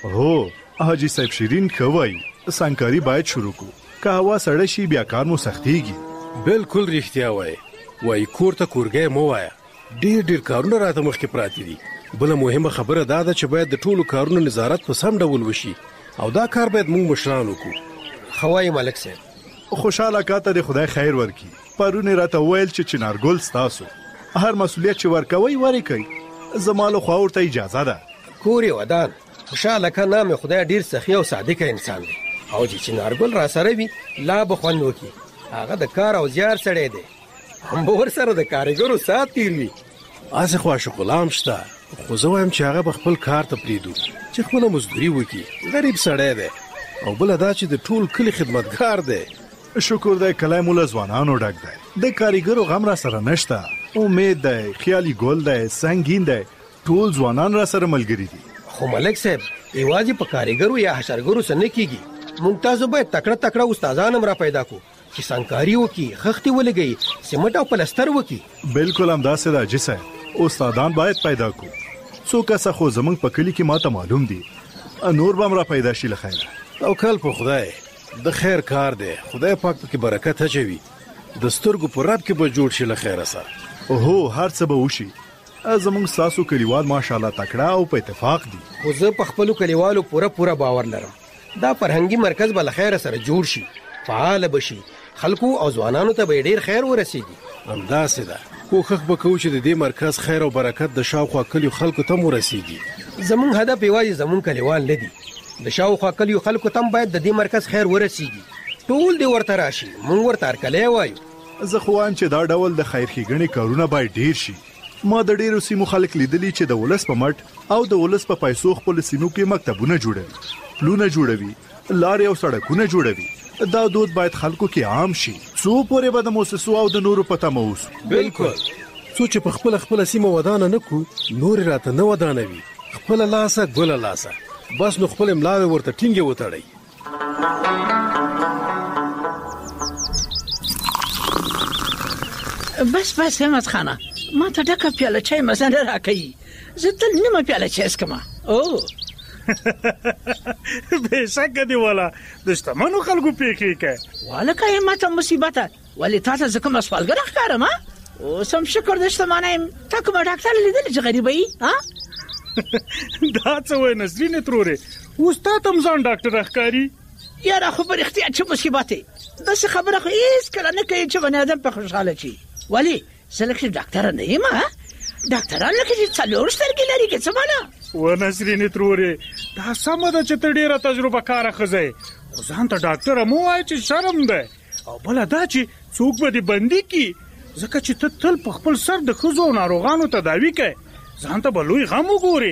هو حاجی صاحب شیرین خوای سنکاري باید شروع کو. که هوا سړه شي بیا کار مو سختيږي. بالکل رښتیا وای. وای کور ته کورګې مو وای. ډیر ډیر کارونه راته مخکې پراته دي. بل مهمه خبره دا ده چې باید د ټولو کارونو نظارت په سم ډول وشي او دا کار باید موږ مشران وکړو. خوای ملک صاحب خوشاله کاته د خدای خیر ورکي. پرونه راته ویل چې چنارګل ستاسو هر مسؤلیت چې ورکوي وری کوي. زماله خو ورته اجازه ده. کوري ودان خوشاله کا نام خدای ډیر سخی او صادق انسان دی او چې چنارګل را سره وي لا بخون وکي. هغه د کار او زیار سره دی. هم ور سره د کارګرو سات تیروي. اسه خو غلام شته، خو زه وایم چې هغه خپل کار ته پریدو چې خپل مزدوري وکي. غریب سړی دی او بل دا چې د ټول کلی خدمتګار دی. شکر دی کلای مولا ځوانانو ډک دی. د کاریګرو غم را سره نشته. امید دی، خیالي ګل دی، سنگین دی. ټول ځوانان را سره ملګری دي. خو ملک صاحب ایوازي په کاریګرو یا حشرګرو سره کیږي. مونږ تاسو باید تکړه تکړه استادان هم را پیدا کو چې سنکاري وکي، خښتې ولګي، سیمټ او پلستر وکي. بالکل همداسې ده حاجي صاحب. استادان باید پیدا کو. څو کسه خو زمونږ په کلی کې ماته معلوم دي. نور به هم را پیدا شي له خیره. او کل په خدای د خیر کار دی. خدای پاک پکې برکت اچوي. د سترګو په رب کې به جوړ شي له خیره سره. اوهو هر څه به وشي. زمونږ تاسو کلیوال ماشاءالله تکړه او په اتفاق دي. خو زه په خپل کلیوالو پوره پوره باور لرم. دا فرهنګي مرکز به له خیره سره جوړ شي، فعال بشي، خلکو او ځوانانو ته به ډیر خیر ورسیږي. همداسې ده. کوښښ به کوو چې د دې مرکز خیر او برکت د شاوخوا کلیو خلکو ته ورسیږي. زمونږ هدف یوازې زمونږ کلیوال نه دي، د شاوخوا کلیو خلکو ته باید د دې مرکز خیر ورسیږي. ټول دې ورته راشي، مونږ ورته هرکلی وایو. زه خو وایم چې دا ډول د خیر ښېګڼې کارونه باید ډیر شي. ما د ډیرو سیمو خلک لیدلي چې د ولس په مټ او د ولس په پیسو خپل سیمو کې مکتبونه جوړوي، پلونه جوړوي، لارې او سړکونه جوړوي. دا دود باید خلکو کې عام شي. څو پورې به د موسسو او د نورو پته موس. بالکل. څو چې په خپل خپل سیمه ودانه نه کو، نور راته نه ودانوي. خپل لاسه ګل لاسه. بس نو خپل املا ورته ټینګه وتړي. بس بس همت خانه، ما ته ډکه پیاله چای مزه نه راکوي. زه تل نیمه پیاله چای څښم. او بېشکه دی والا د شتمنو خلکو پیښې کوي. والکه یې ماته مصیبته ولې تا ته زه کومه سوالګره ښکارم؟ اوس هم شکر د شتمنه یم. تا کومه ډاکټر لیدلی چې غریبه یي؟ دا څه وایي نسرینې ترورې، اوس تا ته هم ځان ډاکټره ښکاري؟ یاره خو په رښتیا چې مصیبت دی. داسې خبره خو هېڅکله نه کوي چې بني ادم په خوشحاله شي. ولې زه لکه ډاکټره نه یم. ډاکټران لکه چې څلور سترګې لري که څه معنا؟ و نسرینې ترورې، دا سمه ده چې ته ډېره تجربه کاره ښځه یې، خو ځان ته ډاکټره مه وایه چې شرم دی. او بله دا چې څوک به دې بندي کړي، ځکه چې ته تل په خپل سر د ښځو او ناروغانو تداوي کوې. ځان ته به لوی غم وګورې.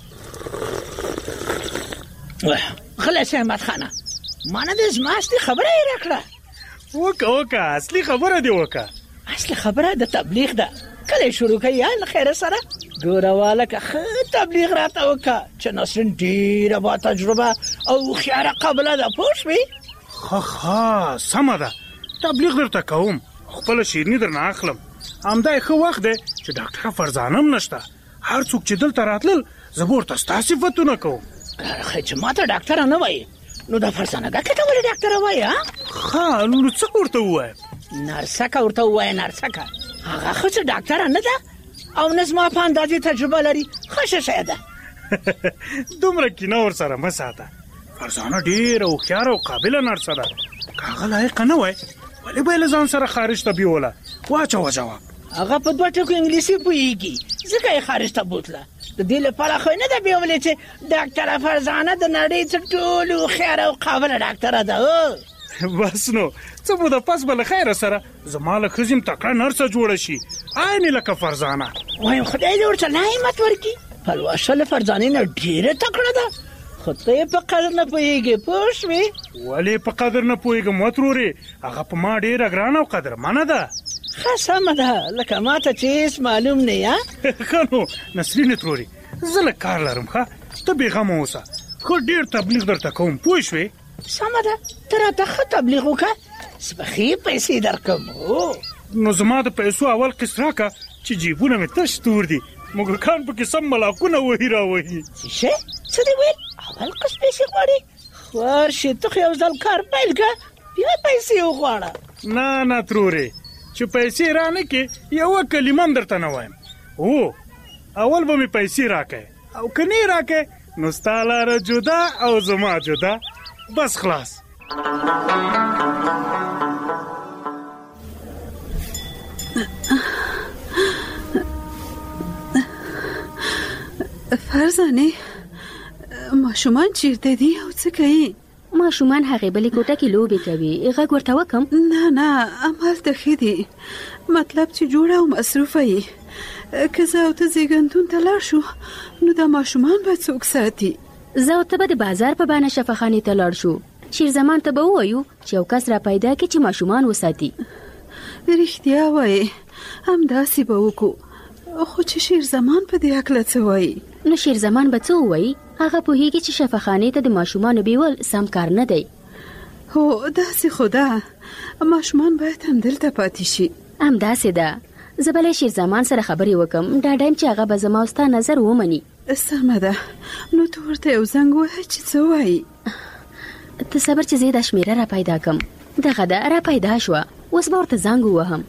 غلی شه احمد خانه، ما نه د زما اصلي خبره یې راکړه. وکه وکه اصلي خبره دې وکه. اصلي خبره د تبلیغ ده. کله شروع کوي یا له خیره سره ګوره والکه ښه تبلیغ راته وکړه چې نسرین ډېره با تجربه او هوښیاره قابله ده. پوه شوې؟ ښه ښه سمه ده، تبلیغ درته کوم، خپله شیریني درنه اخلم. همدا ښه وخت دی چې ډاکټره فرزانه هم نشته. هر څوک چې دلته راتلل زه به ورته ستا صفتونه کوم. خیر چې ما ته ډاکټره نه وایي نو دا فرزانه ګکې ته ولې ډاکټره وایي؟ ښه نو څه ورته ووایم؟ نرسکه ورته ووایه. نرسکه هغه ښځه ډاکټره نه ده او نه زما په اندازې تجربه لري. ښه شی ده. دومره کینه ورسره مه ساته. فرزانه ډېره هوښیاره او قابله نرسه ده. که هغه لایقه نه وای ولې به یې له ځان سره خارج ته بیوله؟ واچوه جواب. هغه په دوه ټکو انګلیسي پوهېږي ځکه یې خارج ته بوتله. د دې لپاره خو نه ده بیولې چې ډاکټره فرزانه د نړۍ تر ټولو هوښیاره او قابله ډاکټره ده. بس نو څه مو د پس بل خیر سره زما له خزم تکړه نرسه جوړه شي عین لکه فرزانه. وایم خدای دې ورته نعمت ورکړي. پلوشه له فرزانې نه ډېره تکړه ده خو ته یې په قدر نه پوهېږې پوه شوې. ولې په قدر نه پوهېږم وترورې هغه په ما ډېره ګرانه او قدرمنه ده. ښه سمه ده لکه ما ته چې هېڅ معلوم نه یا. ښه نو نسرینې ترورې زه لږ کار لرم ښه ته بېغمه اوسه خو ډېر تبلیغ درته کوم پوه شوې. سمه ده ته راته ښه تبلیغ وکړه زه به ښې پیسې درکړم. نو زما د پیسو اول قسط راکړه چې جیبونه مې تش تور دي موږکان پکې سم ملاکونه وهي راوهي. څه څه دې ویل اول قسط پیسې غواړې؟ ورشې ته خو یو ځل کار پیل کړه بیا پیسې وغواړه. نه نه ترورې چې پیسې را نه کې یوه کلمه هم درته نه وایم. هو اول به مې پیسې راکړې او که نه یې راکړې نو ستا لاره جدا او زما جدا بس خلاص. فرزانه ماشومان چیرته دي او څه کوي؟ ماشومان هغه بلې کوټه کې لوبې کوي. غږ ورته وکم؟ نه نه همالته ښه دي مطلب چې جوړه او مصروفه یې. که زه او ته زیږنتون ته لاړ شو نو دا ماشومان به څوک ساتي؟ زه او ته به د بازار په بانه شفاخانې ته لاړ شو. شیرزمان ته به ووایو چې یو کس را پیدا کړي چې ماشومان وساتي. رښتیا وایې همداسې به وکړو خو چې شیرزمان په دې هکله څه وایي؟ نو شیرزمان به څه ووایي؟ هغه پوهیږي چې شفاخانې ته د ماشومانو بیول سم کار نه دی. هو داسې خو ده ماشومان باید همدلته پاتې شي. همداسې ده. زه به له شیرزمان سره خبرې وکم ډاډه یم چې هغه به زما او ستا نظر ومني. سمه ده نو ته ورته یو زنګ ووهه چې څه وایي. ته صبر چې زه دا شمېره را پیدا کم. دغه ده را پیدا شوه اوس به ورته زنګ ووهم.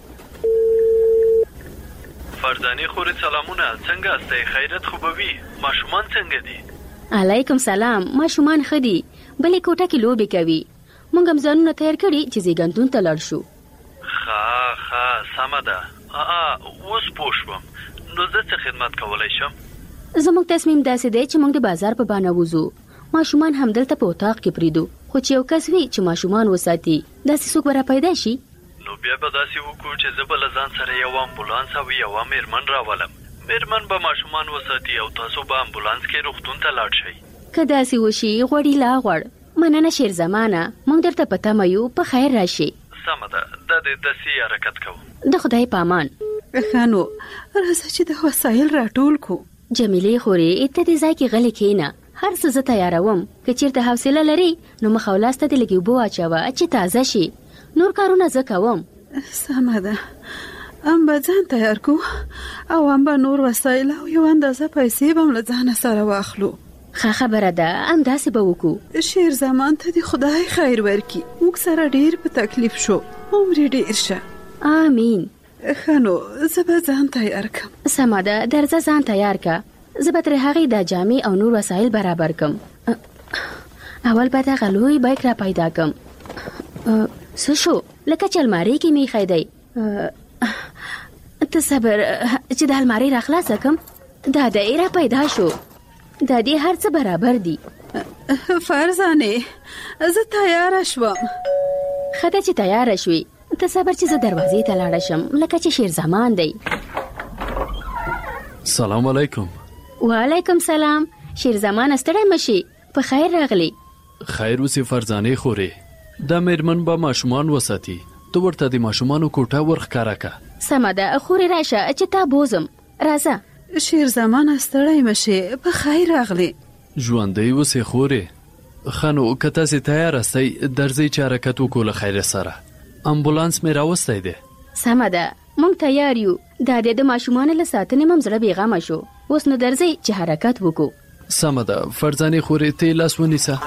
فرزانې خورې سلامونه څنګه استئ خیرت خو به وي ماشومان څنګه دي؟ علیکم سلام ماشومان ښه دي بلې کوټه کې لوبې کوي. موږ هم ځانونه تیار کړي چې زیږنتون ته لاړ شو. ښه ښه سمه ده. اوس پوه شوم نو زه څه خدمت کولی شم؟ زموږ تصمیم داسې دی چې موږ د بازار په بانه وځو. ماشومان همدلته په اتاق کې پریدو خو چې یو کس وي چې ماشومان وساتي داسې څوک به را پیدا شي. نو بیا به داسې وکړو چې زه به له ځان سره یو امبولانس او یوه میرمن راولم. میرمن به ماشومان وساتي او تاسو به امبولانس کې روغتون ته لاړ شئ. که داسې وشي غوړي لا غوړ. مننه شیرزمانه موږ درته په تمه یو په خیر راشئ. سمه ده دا د داسې حرکت کوو. د خدای په امان. ښه نو راځه چې د وسایل راټول کو. جمیلې خورې ته دې ځای کې غلې کښېنه هر څه زه تیاروم. که چېرته حوصله لري نو مخ او لاس ته دې لږې اوبه واچوه چې تازه شي. نور کارونه زه کوم. سمه ده ام به ځان تیار کو او ام به نور وسایل او یو اندازه پیسې به هم له ځانه سره واخلو. ښه خبره ده همداسې به وکړو. شیرزمان ته دې خدای خیر ورکړي موږ سره ډېر په تکلیف شو عمر ډېر شه. آمین. ښه نو زه به ځان تیار کم. سمه ده درځه ځان تیار که. زه به ترې هغې دا جامې او نور وسایل برابر کم. اول به دغه لوی بیک را پیدا کم. څه شو لکه چې المارۍ کې مې ایښی دی. ته صبر چې د المارۍ را خلاصه کم. دا دی را پیدا شو. دا دې هر څه برابر دي. فرزانې زه تیاره شوم. ښه ده چې تیاره شوې. ته صبر چې زه دروازې ته لاړه شم لکه چې شیرزمان دی. سلام علیکم. وعلیکم سلام. شیرزمان ستړی مشي په خیر راغلی. خیر اوسې فرزانې خورې دا میرمن به ماشومان وساتي. ته ورته د ماشومانو کوټه ورښکاره که. سمه ده خورې راشه چې تا بوزم. راځه. شیرزمان ستړی مشي په خیر راغلی. ژوندی اوسې خورې. ښه نو که تاسې تیار استئ درځئ چې حرکت وکړو له خیر سره. امبولانس مې راوستی دی. سمه ده موږ تیار یو. دا د ماشومانو له ساتنې مم زړه بېغمه شو. اوس نو درځئ چې حرکت وکړو. سمه ده فرزانې خورې ته یې لاس ونیسه.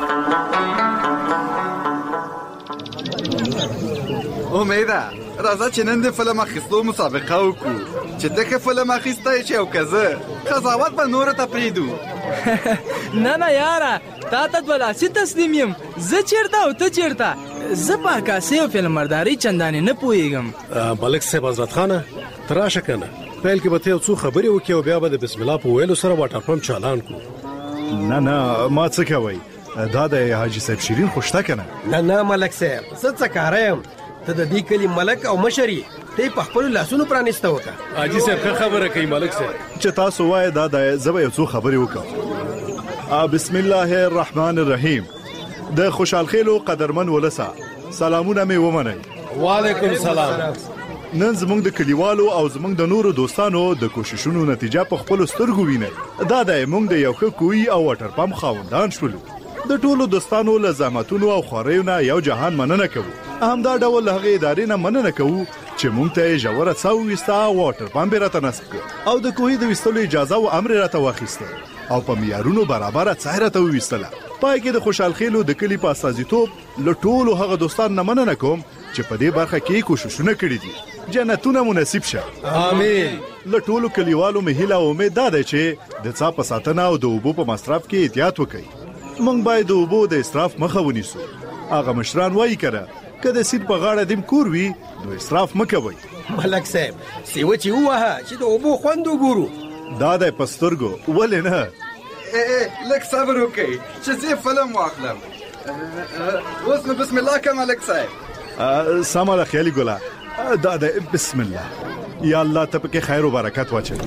امیده راځه چې نن د فلم اخیستو مسابقه وکړو چې ته ښه فلم اخیستی چې او که زه قضاوت به نورو ته پرېږدو. نه نه یاره تا ته دوه لاسي تسلیم یم. زه چېرته او ته چېرته. زه په عکاسۍ او فلمبردارۍ چندانې نه پوهېږم. ملک صاحب حضرت خانه ته راشه که نه پیل کې به ته یو څو خبرې وکړې او بیا به د بسم الله په ویلو سره واټر پمپ چالان کړو. نه نه ما څه کوي دا د حاجی صاحب شیرین خوشته کنه. نه نه ملک صاحب څه څه کارم ته د دې کلی ملک او مشري ته په خپل لاسونو پرانیسته وکړه. حاجی صاحب خبره کوي ملک صاحب چې تاسو وای دا د زبې یو څو خبرې وکړه. بسم الله الرحمن الرحیم. د خوشحال خیلو قدرمن ولسا سلامونه مې ومنئ. وعلیکم سلام. نن زموږ د کلیوالو او زموږ د نورو دوستانو د کوششونو نتیجه په خپل سترګو وینئ. دا د موږ د یو ښه کوی او واټر پمپ خاوندان شولو. د ټولو دوستانو له زحمتونو او خواريونو یو جهان مننه کوو. همدا ډول هغه ادارې نه مننه کوو چې موږ ته ژوره څاو وستا واټر پمپ راته نصب کړ او د کوی د وستلو اجازه او امر راته واخیسته او په معیارونو برابر څایره ته وستله. پای کې د خوشحال خیلو د کلی په اساسیتوب له ټولو هغه دوستان نه مننه کوم چې په دې برخه کې کوششونه کړې دي. جنتونه مناسب شه. امين. له ټولو کلیوالو مې هیله او امید ده چې د څا په ساتنه او د اوبو په مصرف کې احتیاط وکړي. موږ باید د اوبو د اسراف مخه ونیسو. هغه مشران وایي کړه که د سید په غاړه دیم کور وي نو اسراف مکوئ. ملک صاحب سیو چې وه چې د اوبو خوند وګورو. دا د پسترګو ولې نه لک صبر وکړئ چې زه فلم واخلم. اوس نو بسم الله کوم ملک صاحب. سمه خیالي ګولا دا د بسم الله. یا الله ته پکې خیر او برکت واچوي.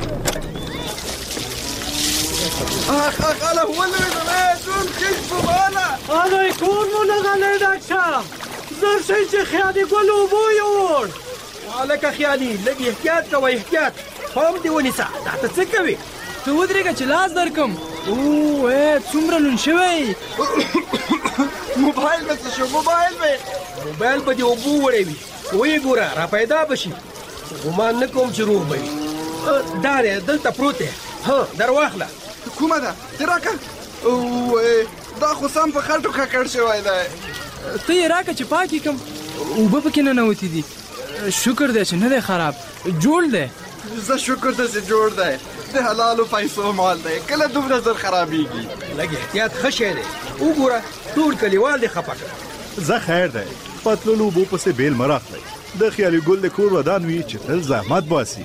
اخ اخ الله هو اللي زون كيف بالا انا يكون مو غالي داكشا زر شي چې خیالي ګلو بو یور. والک خیالي لګي احتیاط کوي احتیاط. هم دی ونیسه دا ته څه کوي؟ ته ودرېږه چې لاس درکم. او اے څومره لون شوی. موبایل بس شو موبایل به موبایل په دې اوبو وړي وي. وی ګوره را پیدا بشي. ګمان نه کوم چې روح به دار دلته پروت دی. ها درواخله. کومه ده تراکه او دا خو سم په خټو ککړ شوی دی. ته یې راکه چې پاکي کوم اوبه پکې نه نوتی دي. شکر دی چې نه دی خراب جوړ دی. زه شکر دی چې جوړ دی. د حلالو پیسو مال دی کله دومره زر خرابېږي. لږ احتیاط ښه شی دی. وګوره ټول کلیوال دی خفه کړه. زه خیر دی پتلولو اوبو پسې بیل مه راخلئ. د خیالي ګل د کور ودان وي چې تل زحمت باسي.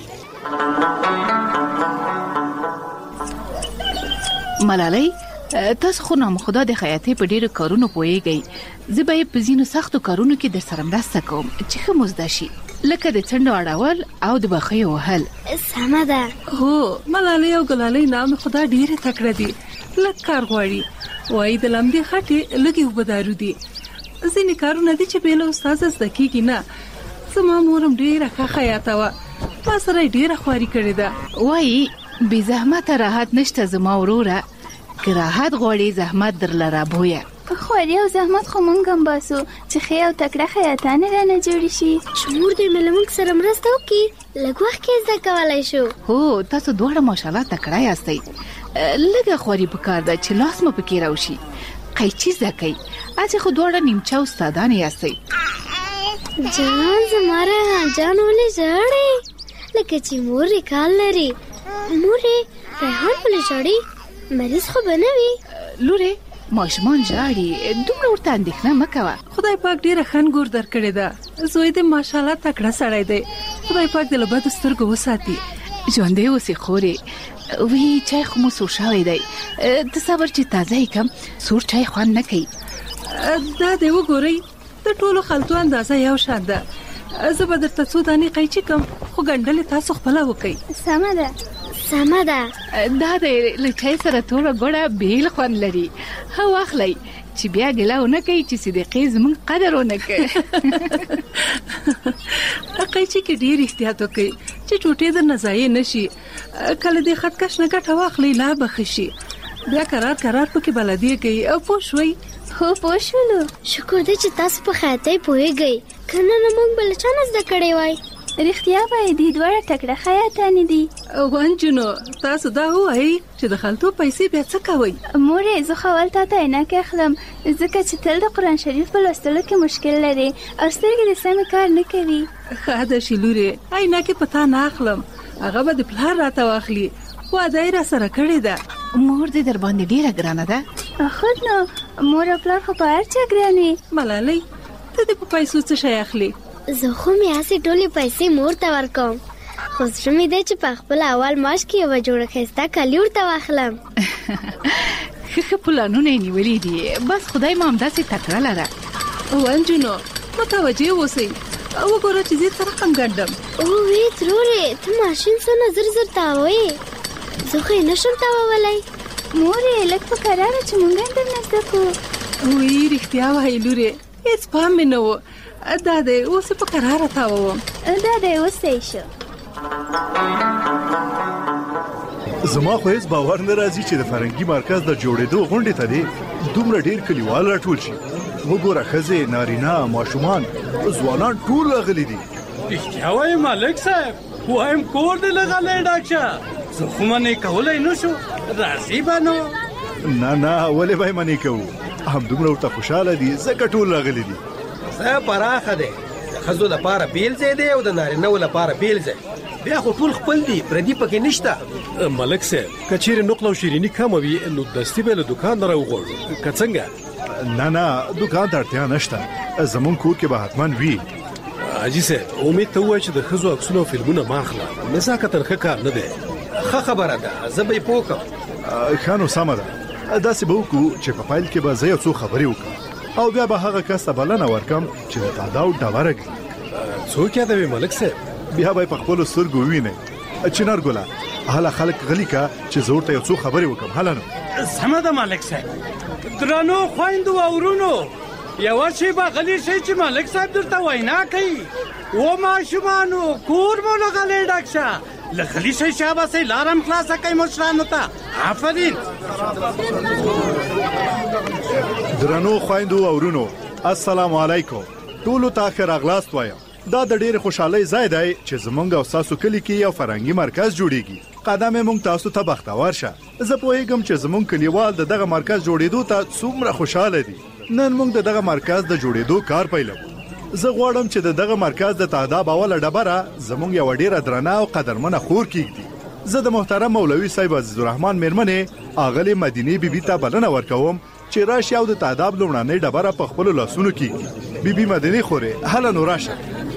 ملالۍ تاسو خو نام خدا د خیاطۍ په ډیرو کارونو پوهیږئ. زه به په ځینو سختو کارونو کې در سره مرسته کوم چې ښه مزده شي لکه د څنډو اړول او د بخۍ وهل. سمه ده. هو ملالۍ او ګلالۍ نام خدا ډیره تکړه دي. لږ کار غواړي. وایي د لمدې خټې لږې اوبه دارو دي. ځینې کارونه دي چې بې له استاده زده کېږي نه. زما مورم ډیره ښه خیاطه وه. ما سره یې ډیره خواري کړې ده. وایي بې زحمته راحت نشته زما وروره. که راحت غواړي زحمت درله رابویه. خواري او زحمت خو مونږ هم باسو چې ښې او تکړه خیاطانې رانه جوړې شي. چې مور دې مې له موږ سره مرسته وکړي لږ وخت کې زده کولی شو. هو تاسو دواړه ماشاءالله تکړه یاستئ. لږه خواري پکار ده چې لاس مو پکې راوشي. قیچي زده کوئ. اچې خو دواړه نیمچه استادانې یاستئ. جان زما ریحان جان ولې ژاړې لکه چې مور یې کال لري. مور یې ریحان ولې ژاړي مریض خو به نه وي. لورې ماشومان ژاړي دومره ورته اندېښنه مه کوه. خدای پاک ډیره ښه انګور درکړې ده. زوی دې ماشاءالله تکړه سړی دی. خدای پاک دې له بدو سترګو وساتي. ژوندی اوسې خورې. وی چای خو مو سور شوی دی. ته صبر چې تازه یې کم سور چای خوند نه کوي. دا دې وګورئ د ټولو خلطو اندازه یو شان ده. زه به درته څو دانې قیچي کم خو ګنډلې تاسو خپله وکئ. سمه ده سمه ده. دا د له چای سره توره ګوړه بیل خوند لري. ښه واخلئ چې بیا ګیله ونه کوي چې صدیقې زموږ قدر ونه کوي. قیچي کې ډېر احتیاط وکئ چې ټوټې درنه ضایع نه شي. کله دې خطکش نه ګټه واخلئ لا به ښه شي. بیا قرار قرار پکې بلدیه کوي او پوه شوئ. هو پوه شولو. شکر دی چې تاسو په خیاطۍ پوهېږئ که نه نه موږ به له چا نه زده کړی وای. رښتیا وایي دې دواړه تکړه خیاطانې دي. ونجونو تاسو دا ووایئ چې د خلطو پیسې بیا څه کوئ؟ مورې زه خو اول تا ته عینکې اخلم ځکه چې تل د قرآن شریف په لوستلو کې مشکل لري او سترګې دې سمې کار نه کوي. ښه ده چې لورې عینکې په تا نه اخلم. هغه به د پلار راته واخلي. واده یې را سره کړې ده. مور دې در باندې ډیره ګرانه ده. خود نو مور او پلار خو په هر چا ګرانې. ملالۍ ته دې په پیسو څه شی اخلي؟ زه خو مې هسې ټولې پیسې مور ته ورکوم خو زړه مې دی چې په خپل اول معاش کې یوه جوړه ښایسته کالي ورته واخلم. ښه پلانونه یې نیولي دي، بس خدای مو همداسې تکړه لره. ونجونو متوجه اوسئ، وګوره چې زه سره کم ګنډم. اوه ترورې ته ماشین څونه زر زر تاوې، زه خو یې نشم تاوولی. مورې لږ په کراره چې مونږ هم درنه زده کړو. وی رښتیا وایي لورې، هېڅ پام مې نه و. دا دی اوس په کراره تاووم. دا دی اوس صحیح شو. زما خو هیڅ باور نه راځي چې د فرنګي مرکز د جوړېدو غونډې ته دی دومره ډیر کلیوال راټول شي. وګوره ښځې، نارینه، ماشومان، ځوانان ټول راغلي دي. رښتیا وایي ملک صاحب، وایم کور دې لغلی ډاک شه، زه خو منې کولی نه شو، راځي به نو. نه نه ولې به یې منې کوو، همدومره ورته خوشحاله دي ځکه ټول راغلي دي. ځای پراخه دی، د ښځو لپاره بیل ځای دی او د نارینهو لپاره بیل ځای. بیا خو ټول خپل دي، پردي پکې نشته. ملک صاحب که چیرې نقل او شیریني کمه وي نو دستي به له دوکان نه راوغواړو، که څنګه؟ نه نه دوکان ته اړتیا نشته، زمونږ کور کې به حتما وي. حاجي صاحب امید ته ووایه چې د ښځو عکسونه او فلمونه مه اخله، نزاکتن ښه کار نه دی. ښه خبره ده، زه به یې پوه کړم. ښه نو سمه ده، داسې به وکړو چې په پیل کې به زه یو څو خبرې وکړم او بیا به هغه کس ته بلنه ورکړم چې د تاداو ډبره ږدي. څوک یادوي ملک صاحب؟ بیا به یې په خپلو سترګو ووینئ. چنار ګله هله خلک غلي که چې زه ورته یو څو خبرې وکړم. هله نو سمه ده ملک صاحب. درنو خویندو او ورونو، یوه شیبه غلی شئ چې ملک صاحب درته وینا کوي. و ماشومانو کور مو له غلی ډک شه، له غلی شئ شاباسئ، لار هم خلاصه کوئ مشرانو ته. آفرین. درنو خویندو او ورونو، السلام علیکم. ټولو ته ښه راغلاست وایم. دا د ډېرې خوشحالۍ ځای دی چې زمونږ او ستاسو کلي کې یو فرهنګي مرکز جوړیږي. قدم یې موږ تاسو ته بختور شه. زه پوهیږم چې زمونږ کلیوال د دغه مرکز جوړېدو ته څومره خوشحاله دي. نن موږ د دغه مرکز د جوړېدو کار پیلوو. زه غواړم چې د دغه مرکز د تاداب اوله ډبره زمونږ یوه ډېره درنه او قدرمنه خور کېږدي. زه د محترم مولوي صاحب عزیزالرحمن میرمنې اغلې مدینې بیبي ته بلنه ورکوم چې راشي او د تاداب لومړنۍ ډبره په خپلو لاسونو کېږدي. بیبي مدینې خورې، هله نو راشه.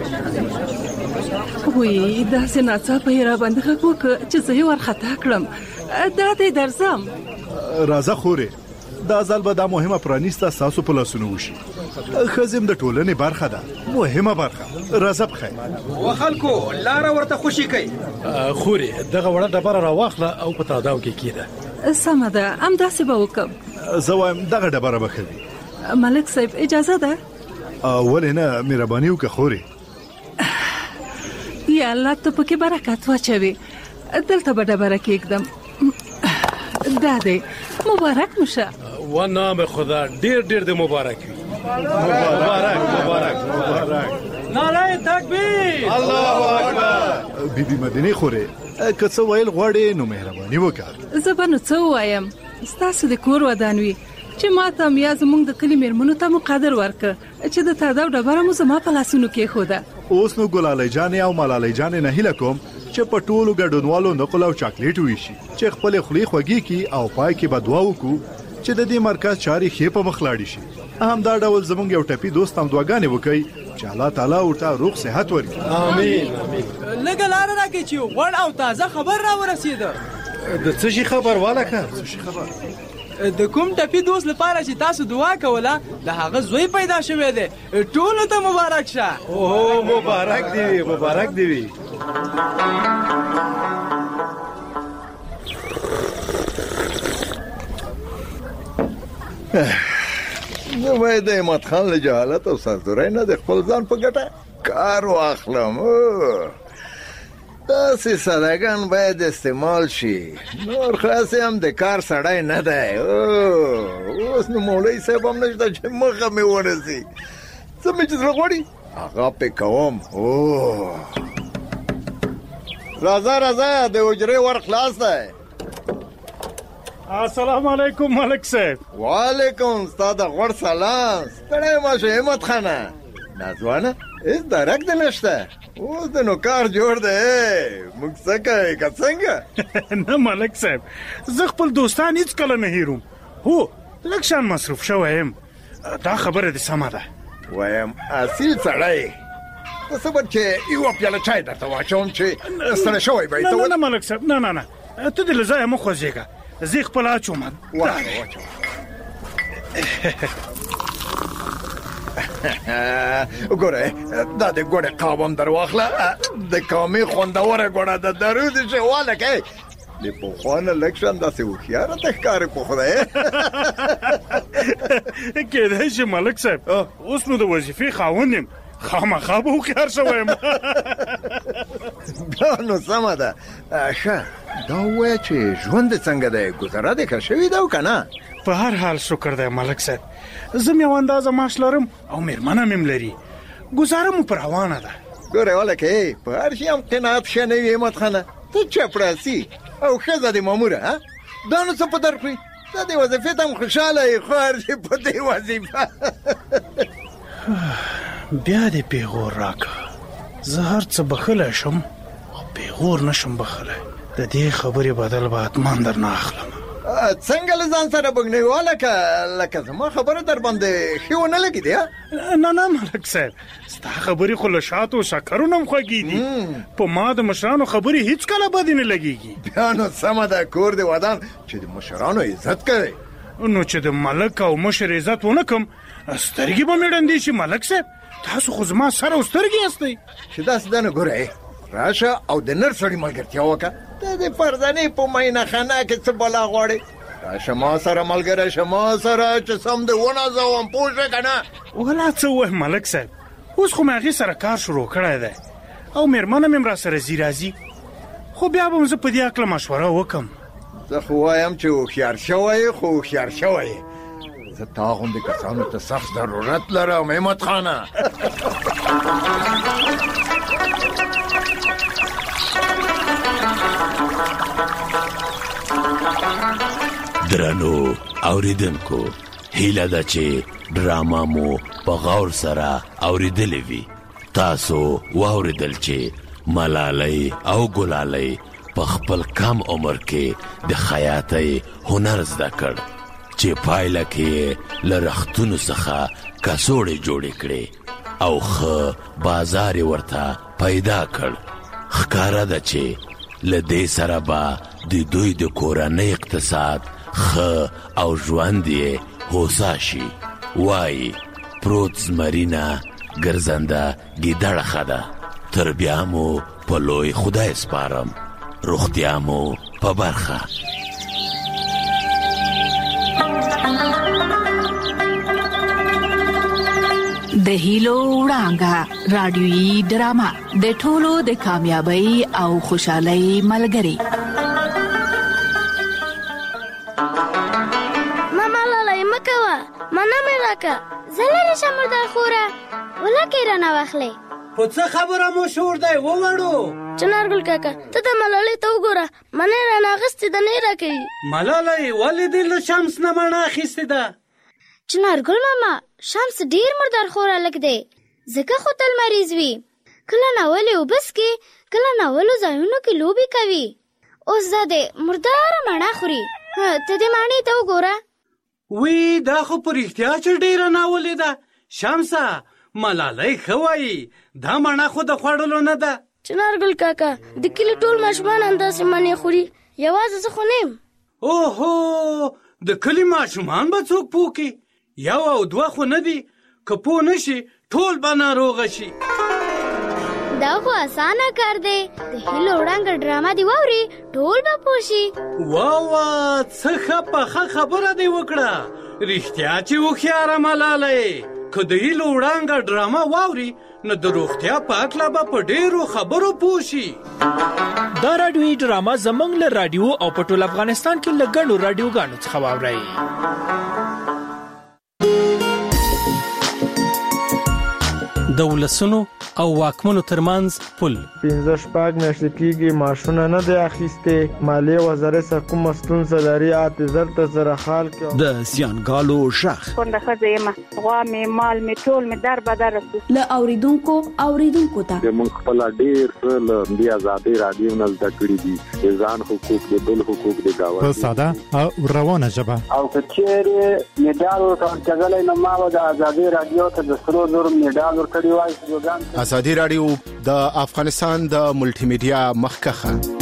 وی داسې ناڅاپه یې راباندې غږ وکړه چې زه یې ورخطا کړم. دا دی درځم. راځه خورې، دا ځل به دا مهمه پرانیسته ستاسو په لاسونو وشي. ښځې د ټولنې برخه ده، مهمه برخه. راځه بخیر. و خلکو لاره ورته خوشي کوي. خورې دغه وړه ډبره راواخله او په تاداو کې کېده. سمه ده، همداسې به وکړم. زه وایم دغه ډبره به ښه وي. ملک صاحب اجازه ده؟ ولې نه، مهرباني وکړه خورې. یا الله ته پکې برکت واچوي. دلته به ډبره کېږدم. دا دی، مبارک مو شه. و نام خدا ډېر ډېر دې مبارک وي. مبارک مبارک مبارک. نعره تکبیر، الله اکبر. بیبي مدینې خورې، که څه ویل غواړې نو مهرباني وکړه. زه به نو څه ووایم، ستاسو د کور ودان وي چې ما ته هم یا زموږ د کلي مېرمنو ته مو قدر ورکړه چې د تاداو ډبره مو زما په لاسونو کېښوده. اوس نو ګلالۍ جانې او ملالۍ جانې نه هیله کوم چې په ټولو ګډونوالو نقل او چاکلیټ ویشي چې خپلې خولې خوږې کړي او پای کې به دعا وکړو چې د دې مرکز چارې ښې په مخ لاړې شي. همدا ډول زموږ یو ټپي دوست هم دعاګانې وکړي چې الله تعالی ورته روغ صحت ورکړي. امین امین. لږه لاره راکړئ چې غوړ او تازه خبر راورسېده. د څه شي خبر والکه؟ څه شي خبر؟ د کوم ټپي دوست لپاره چې تاسو دعا کوله د هغه زوی پیدا شوی دی. ټولو ته مبارک شه. اوه مبارک دی وي، مبارک دی وي. زه باید د احمد خان له جهالت او سرزورۍ نه د خپل ځان په ګټه کار واخلم. داسې سادهګان باید استعمال شي. نور خلاصې هم د کار سړی نه دی. اوس نو مولوي صاحب هم نشته چې مخه مې ورسي. څه مې چې زړه غواړي هغه پې کوم. راځه راځه، د حجرې ور خلاص دی. السلام علیکم ملک صاحب. وعلیکم، ستا د غوړ سلام. ستړی مه شو همت خانه. ناځوانه هېڅ درک دې نشته. اوس د نو کار جوړ دی، موږ څه کوې که څنګه؟ نه ملک صاحب، زه خپل دوستان هېڅ کله نه هېروم. هو لږ شان مصروف شوی یم. دا خبره دې سمه ده. وایم اصیل سړی ته صبر چې یو پیاله چای درته واچوم چې ستړی شوی به نه نه ملک صاحب نه نه نه ته دې له ځایه مه خوځېږه زه خپل اچوم واچوه ګوره دا د ګوړې قاب هم در واخله د کامې خوندوره ګوړه د درود شواله کې د پخوانه لږ شان داسې هوښیاره ته ښکارې په خدای کېدای شي ملک صاحب اوس نو د وظیفې خاوند یم خامخا به هوښیار شوی یم بیا نو سمه ده ښه دا ووایه چې ژوند دې څنګه دی ګذره دې ښه شوي ده او که نه په هر حال شکر دی ملک صاحب زه م یو اندازه معاش لرم او مېرمنه مې م لري ګزاره مو پر روانه ده ګورې ولکې په هر شي هم قناعت ښه نه وي احمد خانه ته چپړاسي او ښځه دې ماموره دا نو څه په در کړي ته دې وظیفې ته هم خوشحاله یې خو هر شي په دې وظیفه بیا دې پیغور راکړه زه هر څه بخلی شم خو پیغور نشم بخلی د دې خبرې بدل به حتمان در نه اخلم څنګه له ځان سره بګنیوا لکه لکه زما خبره در باندې ښې ونه لګي دی نه نه ملک صاحب ستا خبرې خو له شاتو او شکرو نه هم خوږې دي په ما د مشرانو خبرې هېڅکله بدې نه لګېږي بیا نو سمه ده کور دې ودان چې د مشرانو عزت کوي نو چې د ملک او مشر عزت ونه کړم سترګې به مې ړندې شي ملک صاحب تاسو خو زما سر او سترګې یاستئ چې داسې ده نو ګوره راشه او د نر سړي ملګرتیا وکړه ته د فرزانې په مینه خانه کې څه بلا غواړې راشه ما سره ملګری شه ما سره چې سم دې ونازوم پوه شوې که نه ولا څه ووایم ملک صاحب اوس خو مې هغې سره کار شروع کړی دی او مېرمنه مې هم را سره ځي راځي خو بیا به م زه په دې هکله مشوره وکړم زه خو وایم چې هوښیار شوی خو هوښیار شوی زه تا غوندې کسانو ته سخت ضرورت لرم احمد خانه درنو اوریدونکو هیله ده چې ډراما مو په غور سره اوریدلې وي تاسو واوریدل چې ملالۍ او ګلالۍ په خپل کم عمر کې د خیاطۍ هنر زده کړ چې پایله کې له رختونو څخه کڅوړې جوړې کړې او ښه بازار یې ورته پیدا کړ ښکاره ده چې له دې سره به د دوی د کورنۍ اقتصاد ښه او ژوند یې هوسا شي وایي پروت زمرینه ګرځنده ګیدړه ښه ده تر بیا مو په لوی خدای سپارم روغتیا مو په برخه د هیلو وړانګه رادیویي ډرامه د ټولو د کامیابی او خوشحالۍ ملګری ماما لاله مکوا مانا مې راکا زلری شمردار خوره ولکه رانه واخلې په څه خبره مو شور دی ووړو چنارګل کاکا ته د ملالۍ ته وګوره منې رانه غستې د نه راکې ملالۍ ولې دې له شمس نه مڼه اخیستې ده چنارګل ماما شمس ډیر مردار خوره لګ دی ځکه خو تل مریض وي کله ناولې وبس کې کله ناولو ځایونو کې لوبي کوي اوس زده مردار مڼه خوري ته دې مڼې ته وګوره وی دا خو په رښتیا چې ډیره ناولې ده شمسه ملالۍ ښه وایي دا مڼه خو د خوړلو نه ده چنارګل کاکا د کلي ټول ماشومان همداسې مڼې خوري یوازې زه خو نه یم اوهو د کلي ماشومان به څوک پوه کړي یو او دوه خو نه دي که پوه نه شي ټول به ناروغه شي دا خو اسانه کار دی د هیلو وړانګه ډرامه دی واوري ټول به پوه شي واوا څه ښه پخه خبره دی وکړه رښتیا چې هوښیاره ملالۍ که د هیلو وړانګه ډرامه واوري نو د روغتیا په هکله به په ډېرو خبرو پوه شي دا راډیویي ډرامه زموږ له راډیو او په ټول افغانستان کې له ګڼو راډیوګانو څخه واورئ د ولسونو او واکمنو ترمنځ پل پنځه شپږ میاشتې کېږي معاشونه نه دی اخیستې مالیې وزارت څخه کومه ستونزه لري اته زر ته زره خال کې د زیانګالو شخ کونډه ښځه یم غوا مې مال مې ټول مې در بدر رسو له اوریدونکو اوریدونکو ته موږ خپل ډېر څه له دې ازادۍ راډیو نه زده کړي دي د ځان حقوق د بل حقوق د گاونډي په ساده او روانه ژبه او که چیرې میډال ورکړل کېدلی نو ما به د ازادۍ راډیو ته د سرو زرو میډال ورکړی وای ازادي رادیو د افغانستان د ملټي میډیا مخکخه